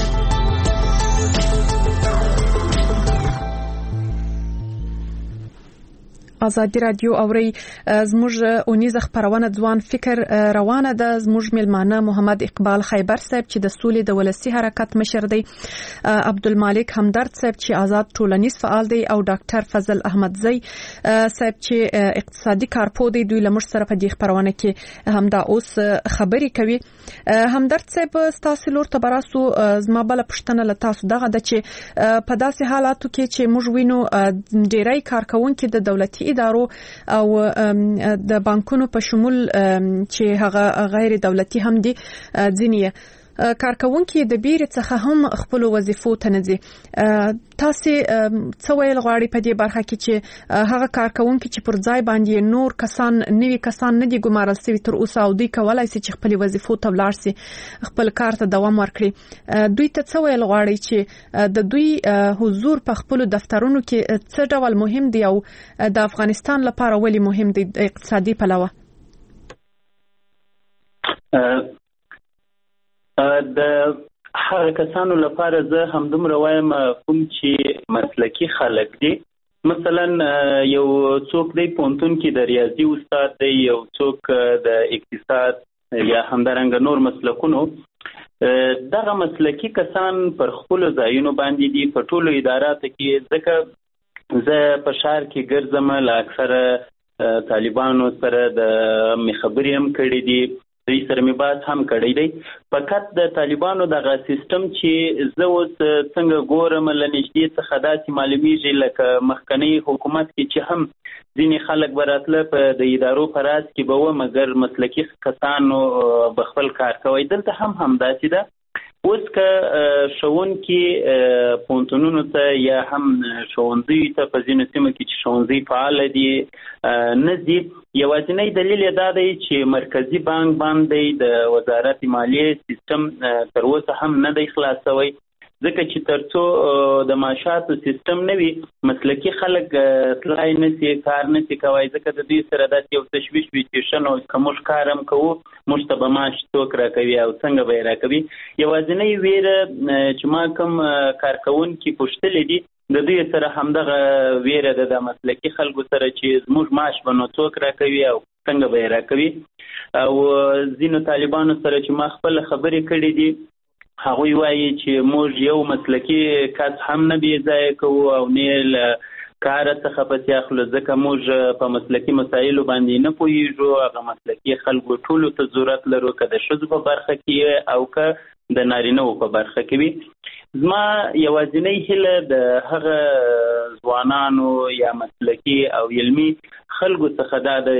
S3: ازادي رادیو اوري زموږ اونیزه خبرونه ځوان فکر روانه ده. زموږ ملمانه محمد اقبال خیبر صاحب چې د سولې د ولسی حرکت مشر دی، عبدالمالک همدرد صاحب چې آزاد ټولنیز فعال دی، او ډاکټر فضل احمدزی صاحب چې اقتصادي کارپو دی. دوی لمر سره په دې خبرونه کې همدا اوس خبري کوي. همدرد صاحب ستاسو لور ته براسو زما بل پښتنه له تاسو دغه د چې په داسې حالاتو کې چې موږ وینو ډیری کارکونکو د دولتي ادارو او د بانکونو په شمول چې هغه غیر دولتي هم دي، ځینې کارکونکو د بیرې څخه هم خپل وظیفو ته نه ځي. تاسو څه ویل غواړئ په دې برخه کې چې هغه کارکونکو چې پر ځای باندې نور کسان نوي کسان نه دي ګمارل شوي تر اوسه، او دوی کولای شي چې خپل وظیفو ته ولاړ شي، خپل کار ته دوام ورکړي، دوی ته څه ویل غواړئ چې د دوی حضور په خپل دفترونو کې څه ډول مهم دی او د افغانستان لپاره ولې مهم دی اقتصادي پلوه؟
S5: د هغه کسانو لپاره زه همدومره وایم کوم چې مسلکي خلک دي، مثلا یو څوک دی پوهنتون کې د ریاضي استاد دی، یو څوک د اقتصاد یا همدارنګه نور مسلکونو، دغه مسلکي کسان پر خپلو ځایونو باندې دي په ټولو اداراتو کې. ځکه زه په ښار کې ګرځم، له اکثره طالبانو سره د مې خبرې هم کړې دي، دوی سره مې بحث هم کړی دی. فقط د طالبانو دغه سیستم چې زه اوس څنګه ګورم له نږدې څخه داسې معلومیږي لکه مخکنی حکومت کې چې هم ځینې خلک به راتله په د ادارو په راز کې به وه، مګر مسلکي کسانو به خپل کار کوی. دلته هم همداسې ده. اوس که ښوونکي پوهنتونونو ته یا هم ښوونځیو ته په ځینو سیمو کې چې ښوونځي فعاله دي نه دي، یوازینی دلیل یې دا دی چې مرکزي بانک باندې د وزارت مالیې سیستم تر اوسه هم نه دی خلاصوی، ځکه چې ترڅو د معاشاتو سیستم نه وي مسلکي خلک تلای نشي، کار نشي کوی، ځکه د دوی سره داسې یو تشویش وي چې ښه نو که موږ کار هم کوو موږ ته به معاش څوک راکوي او څنګه به یې راکوي. یوازینی ویره چې ما کوم کارکوونکي پوښتلي دي د دوی سره همدغه ویره ده د مسلکي خلکو سره چې زموږ معاش به نو څوک راکوي او څنګه به یې راکوي. او ځینو طالبانو سره چې ما خپل خبرې کړې دي هغوی وایي چې موږ یو مسلکي کس هم نه بې ځایه کوو او نه له کاره څخه پسې اخلو، ځکه موږ په مسلکي مسایلو باندې نه پوهېږو. هغه مسلکي خلکو ټولو ته ضرورت لرو، که د ښځو په برخه کې او که د نارینه‌و په برخه کې وي. زما یوازینی هیله د هغه ځوانانو یا مسلکي او علمي خلکو څخه دا ده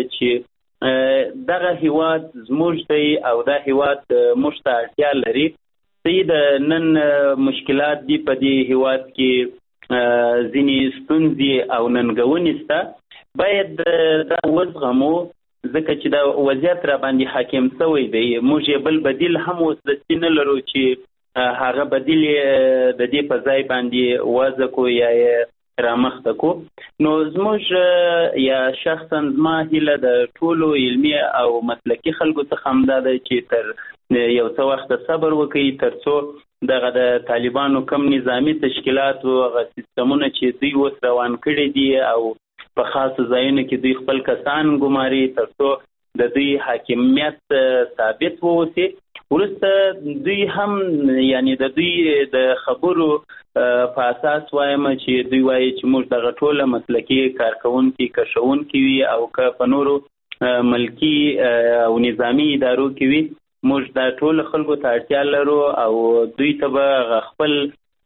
S5: چې دغه هیواد زموږ دی او دا هیواد موږ ته اړتیا لري. صحیح د نن مشکلات دي په دې هیواد کې ځینې ستونزې او ننګونې شته، باید دا وزغمو ځکه چې دا وضعیت را باندې حاکم شوی دی. موږ یې بل بدیل هم اوس دستي نه لرو چې هغه بدیل د دې په ځای باندې وضع کو یا یې رامخته کو. نو زموږ یا شخصا زما هیله د ټولو علمي او مسلکي خلکو څخه همدا ده چې تر یو څه وخت صبر وکړي ترڅو دغه د طالبانو کم نظامی تشکیلات او هغه سیستمونه چې دوی اوس روان کړي دي او په خاصو ځایونو کې دوی خپل کسان ګماري ترڅو د دوی حاکمیت ثابت واوسي. وروسته دوی هم یعنی د دوی د خبرو په اساس وایم چې دوی وایي چې موږ دغه ټوله مسلکي کارکوونکي که ښوونکي وي او که په نورو ملکي او نظامي ادارو کې وي موږ دا ټول خلکو ته اړتیا لرو او دوی ته به خپل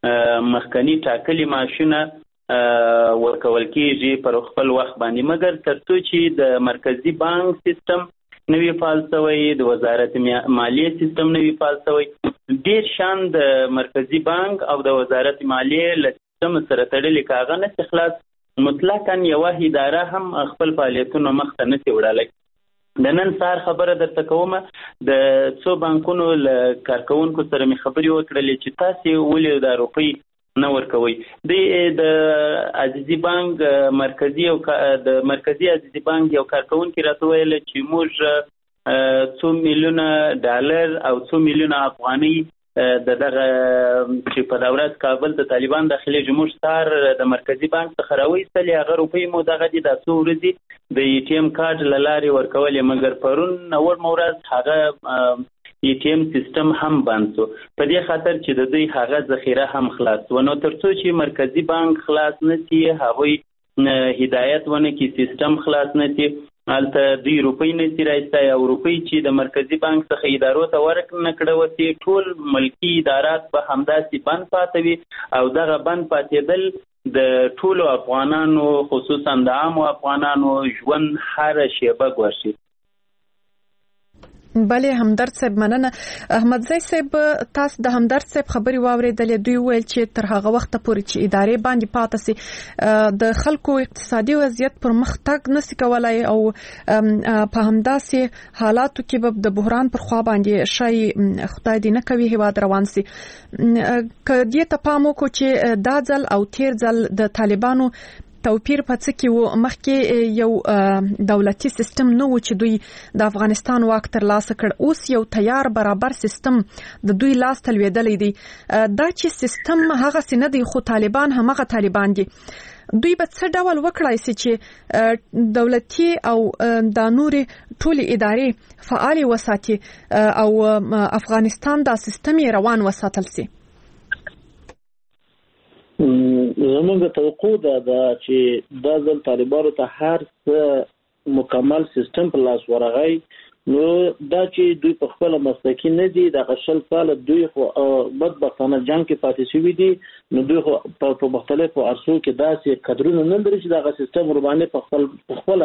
S5: مخکنی ټاکلي معاشونه ورکول کېږي پر خپل وخت باندې، مګر ترڅو چې د مرکزي بانک سیستم نوی فعال شوی، د وزارت مالیې سیستم نوی فعال شوی، ډېر شان د مرکزي بانک او د وزارت مالیې له سیستم سره تړلي کاغه نه خلاص مطلقاً یوه اداره هم خپل فعالیتونه مخ ته نشي وړلی. د نن سهار خبره درته کومه د څو بانکونو له کارکوونکو سره مې خبرې وکړلې چې تاسې ولې دا روپۍ نه ورکوئ. د عزیزي بانک مرکزي او د مرکزي عزیزي بانک یو کارکوونکي راته ویل چې موږ څو میلیونه ډالر او څو میلیونه افغانۍ د دغه چې په دا ورځ کابل د طالبان داخلي موږ سهار د مرکزي بانک څخه راویستلې، هغه روپۍ مو دغه دي دا څو ورځې د ای ټي ایم کارډ له لارې ورکولې، مګر پرون نوړمه ورځ هغه ای ټي ایم سیستم هم بند شو په دې خاطر چې د دوی هغه ذخیره هم خلاص و. نو تر څو چې مرکزي بانک خلاص نه شي هغوی هدایت ونه کړي سیستم خلاص نه شي هلته دوی روپۍ نه شي رایستی او روپۍ چې د مرکزي بانک څخه ادارو ته ورکړه کړه وسي ټول ملکي ادارات به همداسې بند پاتې وي او دغه بند پاتېدل د ټولو افغانانو خصوصا د عامو افغانانو ژوند هره شیبه ګواښي.
S3: بله همدرد صاحب مننه. احمدزی صاحب تاسو د همدرد صاحب خبري واوریدلې، دوی ویل چې تر هغه وخت پورې چې ادارې باندې پاتې سي د خلکو اقتصادي وضعیت پر مخ تګ نشي کولای او په همداسې حالاتو کې به د بحران پر خوا باندې شي خدای دې نه کوي هیواد روان سي. که دې ته پام وکړو چې دا ځل او تیر ځل د طالبانو توپیر په څه کې وو، مخکې یو دولتي سیستم نه و چې دوی د افغانستان واک ترلاسه کړ، اوس یو تیار برابر سیستم د دوی لاس ته لوېدلی دی. دا چې سیستم هغسې نه دی خو طالبان همغه طالبان دي، دوی به څه ډول وکړای سي چې دولتي او د نورې ټولې ادارې فعالې وساتي او افغانستان دا سیستم یې روان وساتل سي؟
S6: زمونږ توقع ده دا چې دا ځل طالبانو ته هر څه مکمل سیستم په لاس ورغی، نو دا چې دوی په خپل مسلکي نه دي، دغه شل کاله دوی خو بدبختانه جنګ کې پاتې شوي دي، نو دوی خو په مختلفو عرصو کې داسې کدرونه نه لري چې دغه سیستم ورباندې په خپل په خپله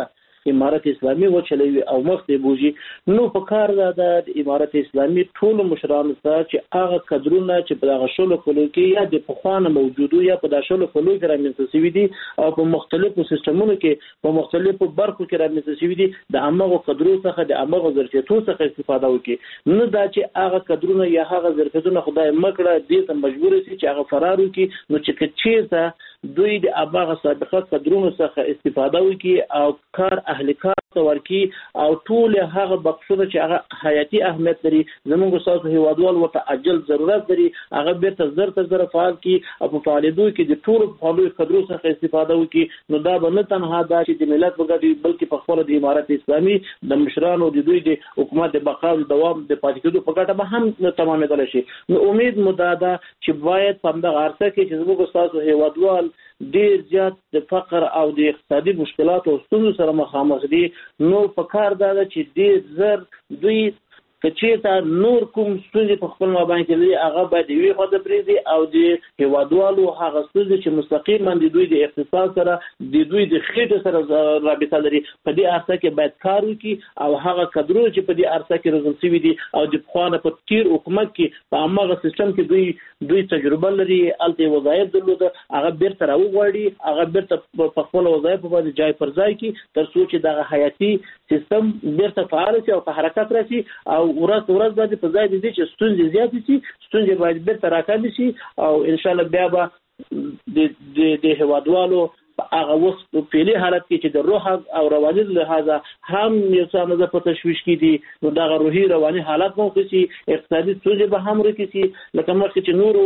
S6: امارت اسلامي وچلوي او مخ ته بوجي. نو په کار دا د امارت اسلامي ټول مشرانو ته چې هغه قدرونه چې په دغه شلو کلو کې یا د پخوانه موجودو یا په دغه شلو کلو کې رامنځته شوي دي او په مختلفو سیستمونو کې په مختلفو برخو کې رامنځته شوي دي د هغو قدرو څخه د هغو ظرفیتو څخه استفاده وکړي. نه دا چې هغه قدرونه یا هغه ظرفیتونه خدای مکړه دې ته مجبور شي چې هغه فرار وکړي. نو چې چېرته دوی د هغه سابقه قدرونو څخه استفاده وکړي او کار اهل کار ته ورکړي او ټول هغه بخښونه چې هغه حیاتي اهمیت لري زموږ تاسو هیوادوال ورته عاجل ضرورت لري هغه بیرته زر تر زر فعال کړي او په فعالېدو کې د ټولو فعالو قدرو څخه استفاده وکړي. نو دا به نه تنها دا چې د ملت په ګټه بلکې په خپله د امارت اسلامي د مشرانو د دوی د حکومت د بقا او دوام د پاتې کېدو په ګټه به هم تمامېدلی شي. نو امید مو دا ده چې باید په همدغه عرصه کې چې زموږ تاسو هیوادوال ډیر زیات د فقر او د اقتصادي مشکلاتو او ستونزو سره مخامخ دي. نو په کار دا ده چې ډیر زر دوی که چېرته نور کوم ستونزې په خپل مابین کې لري هغه باید د یوې خواته پرېږدي او د هیوادوالو هغه ستونزې چې مستقیما د دوی د اقتصاد سره د دوی د خېټې سره رابطه لري په دې عرصه کې باید کار وکړي او هغه قدرونه چې په دې عرصه کې روزل شوي دي او د پخوانه په تیر حکومت کې په هماغه سیستم کې دوی دوی تجربه لري هلته یې وظایف درلوده هغه بیرته راوغواړي هغه بیرته په خپلو وظایفو باندې جای پر ځای کړي تر څو چې دغه حیاتي سیستم بیرته فعال شي او په حرکت راشي او ورځ ورځ باندې په ځای دي چې ستونزې زیاتې شي ستونزې باید بیرته راکمې شي او انشاءالله بیا به د هیوادوالو په هغه اوس په فعلي حالت کې چې د روح او رواني لحاظه هم یو څه اندازه په تشویش کې دي نو دغه روحي رواني حالت به ښه شي اقتصادي ستونزې به هم ورکې شي. لکه مخکې چې نورو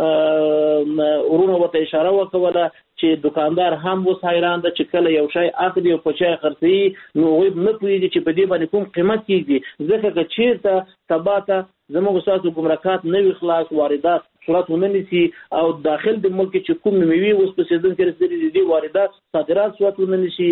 S6: ورونو ورته اشاره وکوله چې دکاندار هم اوس حیران ده چې کله یو شی اخلي او په چای خرڅوي نو هغوی نه پوهېږي چې په دې باندې کوم قیمت کېږدي ځکه که چېرته سبا ته زموږ ستاسو ګمرکات نه وي خلاص واردات صورت ونه نیسي او داخل د ملک چې کوم میوې اوس په سیزن کې رسېدلي دي دې واردات صادرات صورت ونه نیسي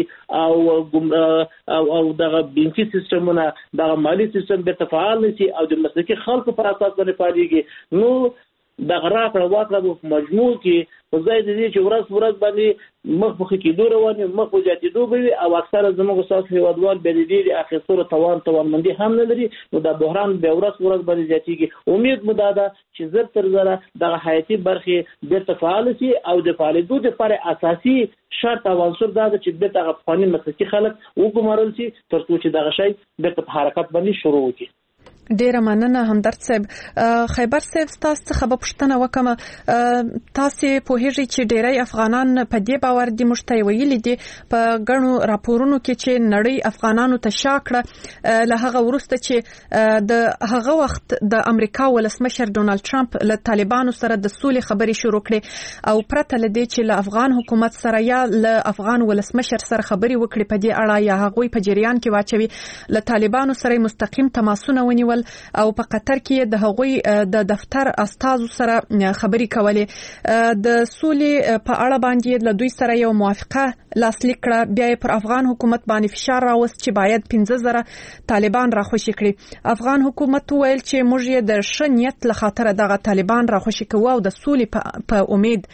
S6: او او او دغه بانکي سیستمونه دغه مالي سیستم بیرته فعال نیسي او د مسلکي خلکو پر اساس باندې فعالېږي. نو دغه راکړه واکړه په مجموع کې په ځای د دې چې ورځ ورځ باندې مخ مخ کېدو روان وي مخ زیاتېدو به وي او اکثره زموږ ستاسو هیوادوال بیا د دې د اخیستلو توان توانمندي هم نه لري. نو دا بحران بیا ورځ ورځ باندې زیاتېږي. امید مو دا ده چې زر تر زره دغه حیاتي برخې بیرته فعاله شي او د فعالېدو دپاره اساسي شرط او عنصر دا ده چې بیرته هغه پخواني مسلکي خلک وګمارل شي تر څو چې دغه شی بیرته په حرکت باندې شروع وکړي.
S3: ډیره مننه همدرد صاحب. خیبر صاحب تاسو څخه به پوښتنه وکم تاسو په هیڅ چې ډیری افغانان په دې باور دي مشته ویلي دي په غنو راپورونو کې چې نړۍ افغانانو ته شاکړه له هغه وروسته چې د هغه وخت د امریکا ولسمشر ډونالد ټرمپ له طالبانو سره د سولې خبرې شروع کړې او پرته لدی چې له افغان حکومت سره یا له افغان ولسمشر سره خبرې وکړي په دې اړه یا هغوی په جریان کې واچوي له طالبانو سره مستقیم تماسونه ونیول او په قطر کې د هغوی د دفتر استازو سره خبرې کولې د سولې په اړه باندې له دوی سره یو موافقه لاسلیک کړه بیا پر افغان حکومت باندې فشار راوست چې باید پنځه زره طالبان راخوشي کړي. افغان حکومت ویل چې موږ یې د ښه نیت له خاطره دغه طالبان راخوشي کوو او د سولې په امید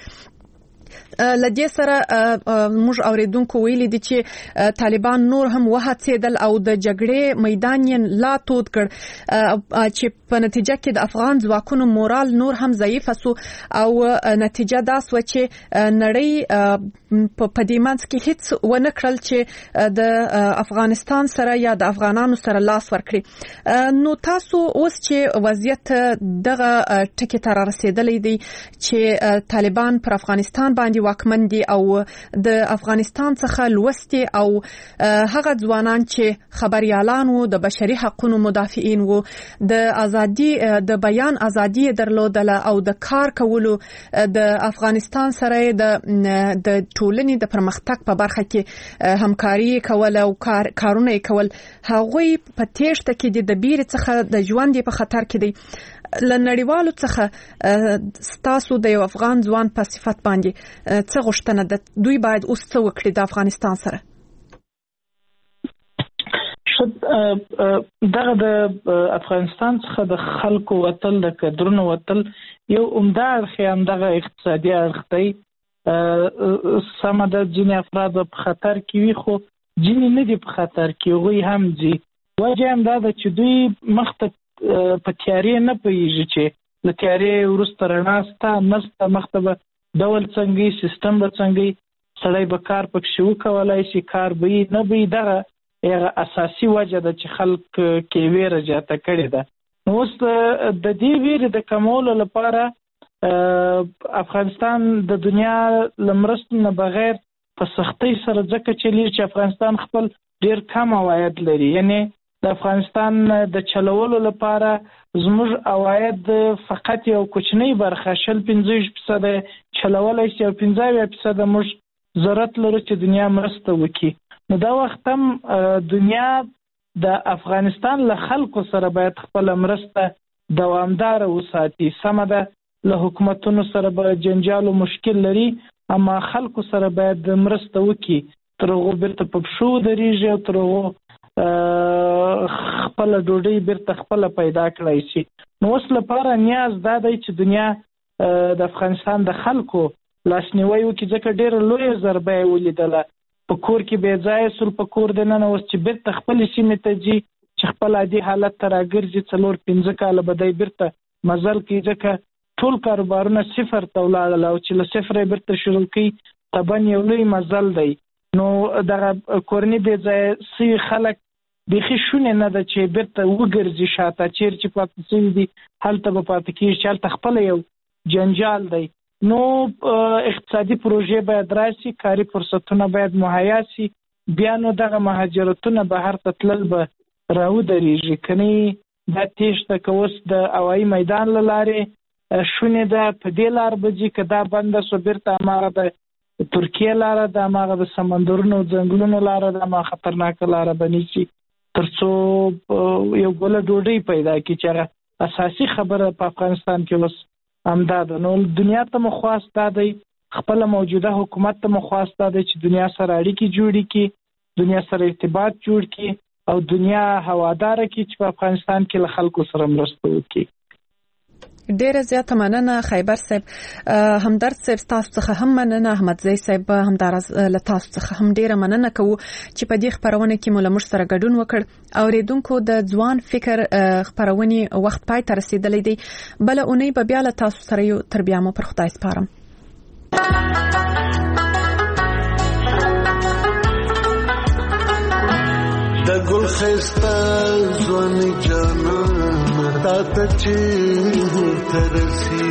S3: لدې سره موږ اوریدونکو ویلي دي چې طالبان نور هم وهڅېدل او د جګړې میدان یې لا تود کړ چې په نتیجه کې د افغان ځواکونو مورال نور هم ضعیف شو او نتیجه دا سو چې نړۍ په دې منځ کې هیڅ ونه کړل چې د افغانستان سره یا د افغانانو سره لاس ورکړي. نو تاسو اوس چې وضعیت دغه ټکی ته رسیدلی دی چې طالبان پر افغانستان باندې واکمن دي او د افغانستان څخه لوستي او هغه ځوانان چې خبريالان وو د بشري حقوقو مدافعین وو د ازادي د بیان ازادي درلودله او د کار کولو د افغانستان سره د د ټولنې د پرمختګ په برخه کې همکاري کول او کار کارونه کول هغوی په تېښته کې د بیر څخه د ژوند په خطر کې دي. لنړیوالو څخه ستاسو د یو افغان ځوان په صفت باندې څه غوښتنه ده دوی باید اوس څه وکړي د افغانستان سره؟
S4: دغه د افغانستان څخه د خلکو وتل د کډرونو وتل یو عمده اړخ هم دغه اقتصادي اړخ دی. سمه ده ځینې افراد په خطر کې وي خو ځینې نه دي په خطر کې، هغوی هم ځي. وجه هم دا ده چې دوی مخته په تیارې نه پوهېږي چې له تیارې وروسته رڼا سته نسته، مخته به ډول څنګه سیستم به څنګه، سړی به کار پکښې وکولی شي، کار به یې نه به یې. دغه هغه اساسي وجه ده چې خلک کې ویره زیاته کړې ده. نو اوس د دې ویرې د کمولو لپاره افغانستان د دنیا له مرستو نه بغیر په سختۍ سره ځکه چلیږي چې افغانستان خپل ډېر کم عواید لري. یعنې د افغانستان د چلولو لپاره زموږ عواید فقط یو کوچنۍ برخه شل پنځه فیصده چلولی شي او پنځه اویا فیصده موږ ضرورت لرو چې دنیا مرسته وکړي. نو دا وخت هم دنیا د افغانستان له خلکو سره باید خپله مرسته دوامداره وساتي. سمه ده له حکومتونو سره به جنجال و مشکل لري، اما خلکو سره باید مرسته وکړي، تر هغو بیرته په پښو ودرېږي او تر هغو خپله ډوډۍ بیرته خپله پیدا کړی شي. نو اوس لپاره نیاز دا دی چې دنیا د افغانستان د خلکو لاسنیوی وکړي، ځکه ډېره لویه ضربه یې ولیدله. په کور کې بې ځایه سول، په کور دننه اوس چې بیرته خپلې سیمې ته ځي چې خپل عادي حالت ته راګرځي، څلور پنځه کاله به دی بیرته مزل کوي، ځکه ټول کاروبارونه صفر ته ولاړل او چې له صفره یې بیرته شروع کوي طبعا یو لوی مزل دی. نو دغه کورني بې ځایه سوي خلک بیخي شونې نه ده چې بیرته وګرځي شاته، چیرې چې پاتې سوي دي هلته به پاتې کېږي چې هلته خپله یو جنجال دی. نو اقتصادي پروژې باید راشي، کاري فرصتونه باید مهیا شي، بیا نو دغه مهاجرتونه بهر ته تلل به راودرېږي. کنې دا تېښته که اوس د هوایي میدان له لارې شونې ده، په دې لار به ځي، که دا بنده سو بیرته هماغه د ترکیې لاره ده، هماغه د سمندرونو ځنګلونو لاره ده، هماغه خطرناکه لاره به نیسي تر څو یو ګوله ډوډۍ پیدا کړي. چې هغه اساسي خبره په افغانستان کې اوس همدا ده. نو دنیا ته مو خواست دا دی، خپله موجوده حکومت ته مو خواست دا دی چې دنیا سره اړیکې جوړې کړي، دنیا سره ارتباط جوړ کړي او دنیا هواداره کړي چې په افغانستان کې له خلکو سره مرسته وکړي.
S3: ډیره زیاته مننه خیبر صاحب. همدرد صاحب تاسو څخه هم مننه، احمدزی صاحب همدارس له تاسو څخه هم ډیره مننه کوو چې په دې خبرونه کې مو له موږ سره ګډون وکړ. اوریدونکو د ځوان فکر خبرونه وخت پای ته رسیدلې دی، بل اونۍ به بیا له تاسو سره یو تر بیا مو پر خدای سپارم.
S10: د ګل خسته ځواني جانان تا ته چې ترسي،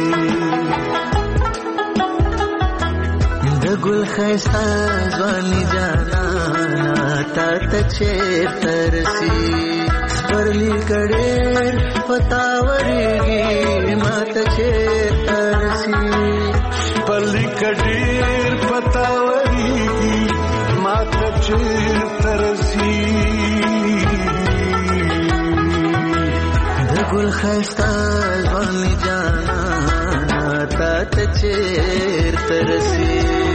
S10: د ګل خسته ځواني جانان تا ته چې ترسي، پرلی کړي پتاورېږي ما ته چې ترسي، پرلی کړي پتاورېږي ما ته چې ترسي، ګل خسته ځواني جانا تا ته چیرته رسي.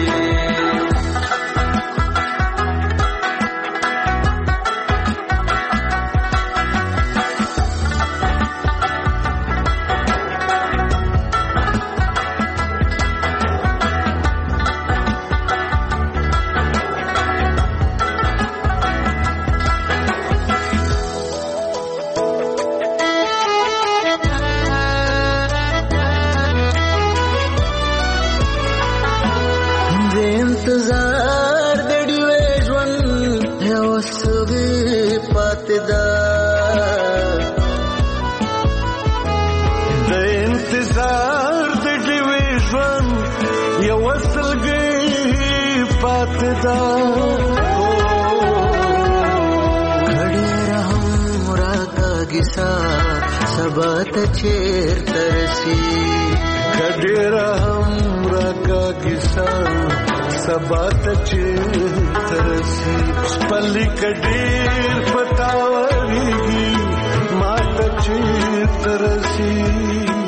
S10: انتظار د ډیوې ژوند یو سوي پاتې ده، د انتظار د ډیوې ژوند یو سوي پاتې ده، کړي رحم راکاږي سا سبا ته چیرته رسي، کړي رحم راکاږي سا سبا ته چیرته رسي، پلي کډیر پتاورېږي ما ته چیرته رسي.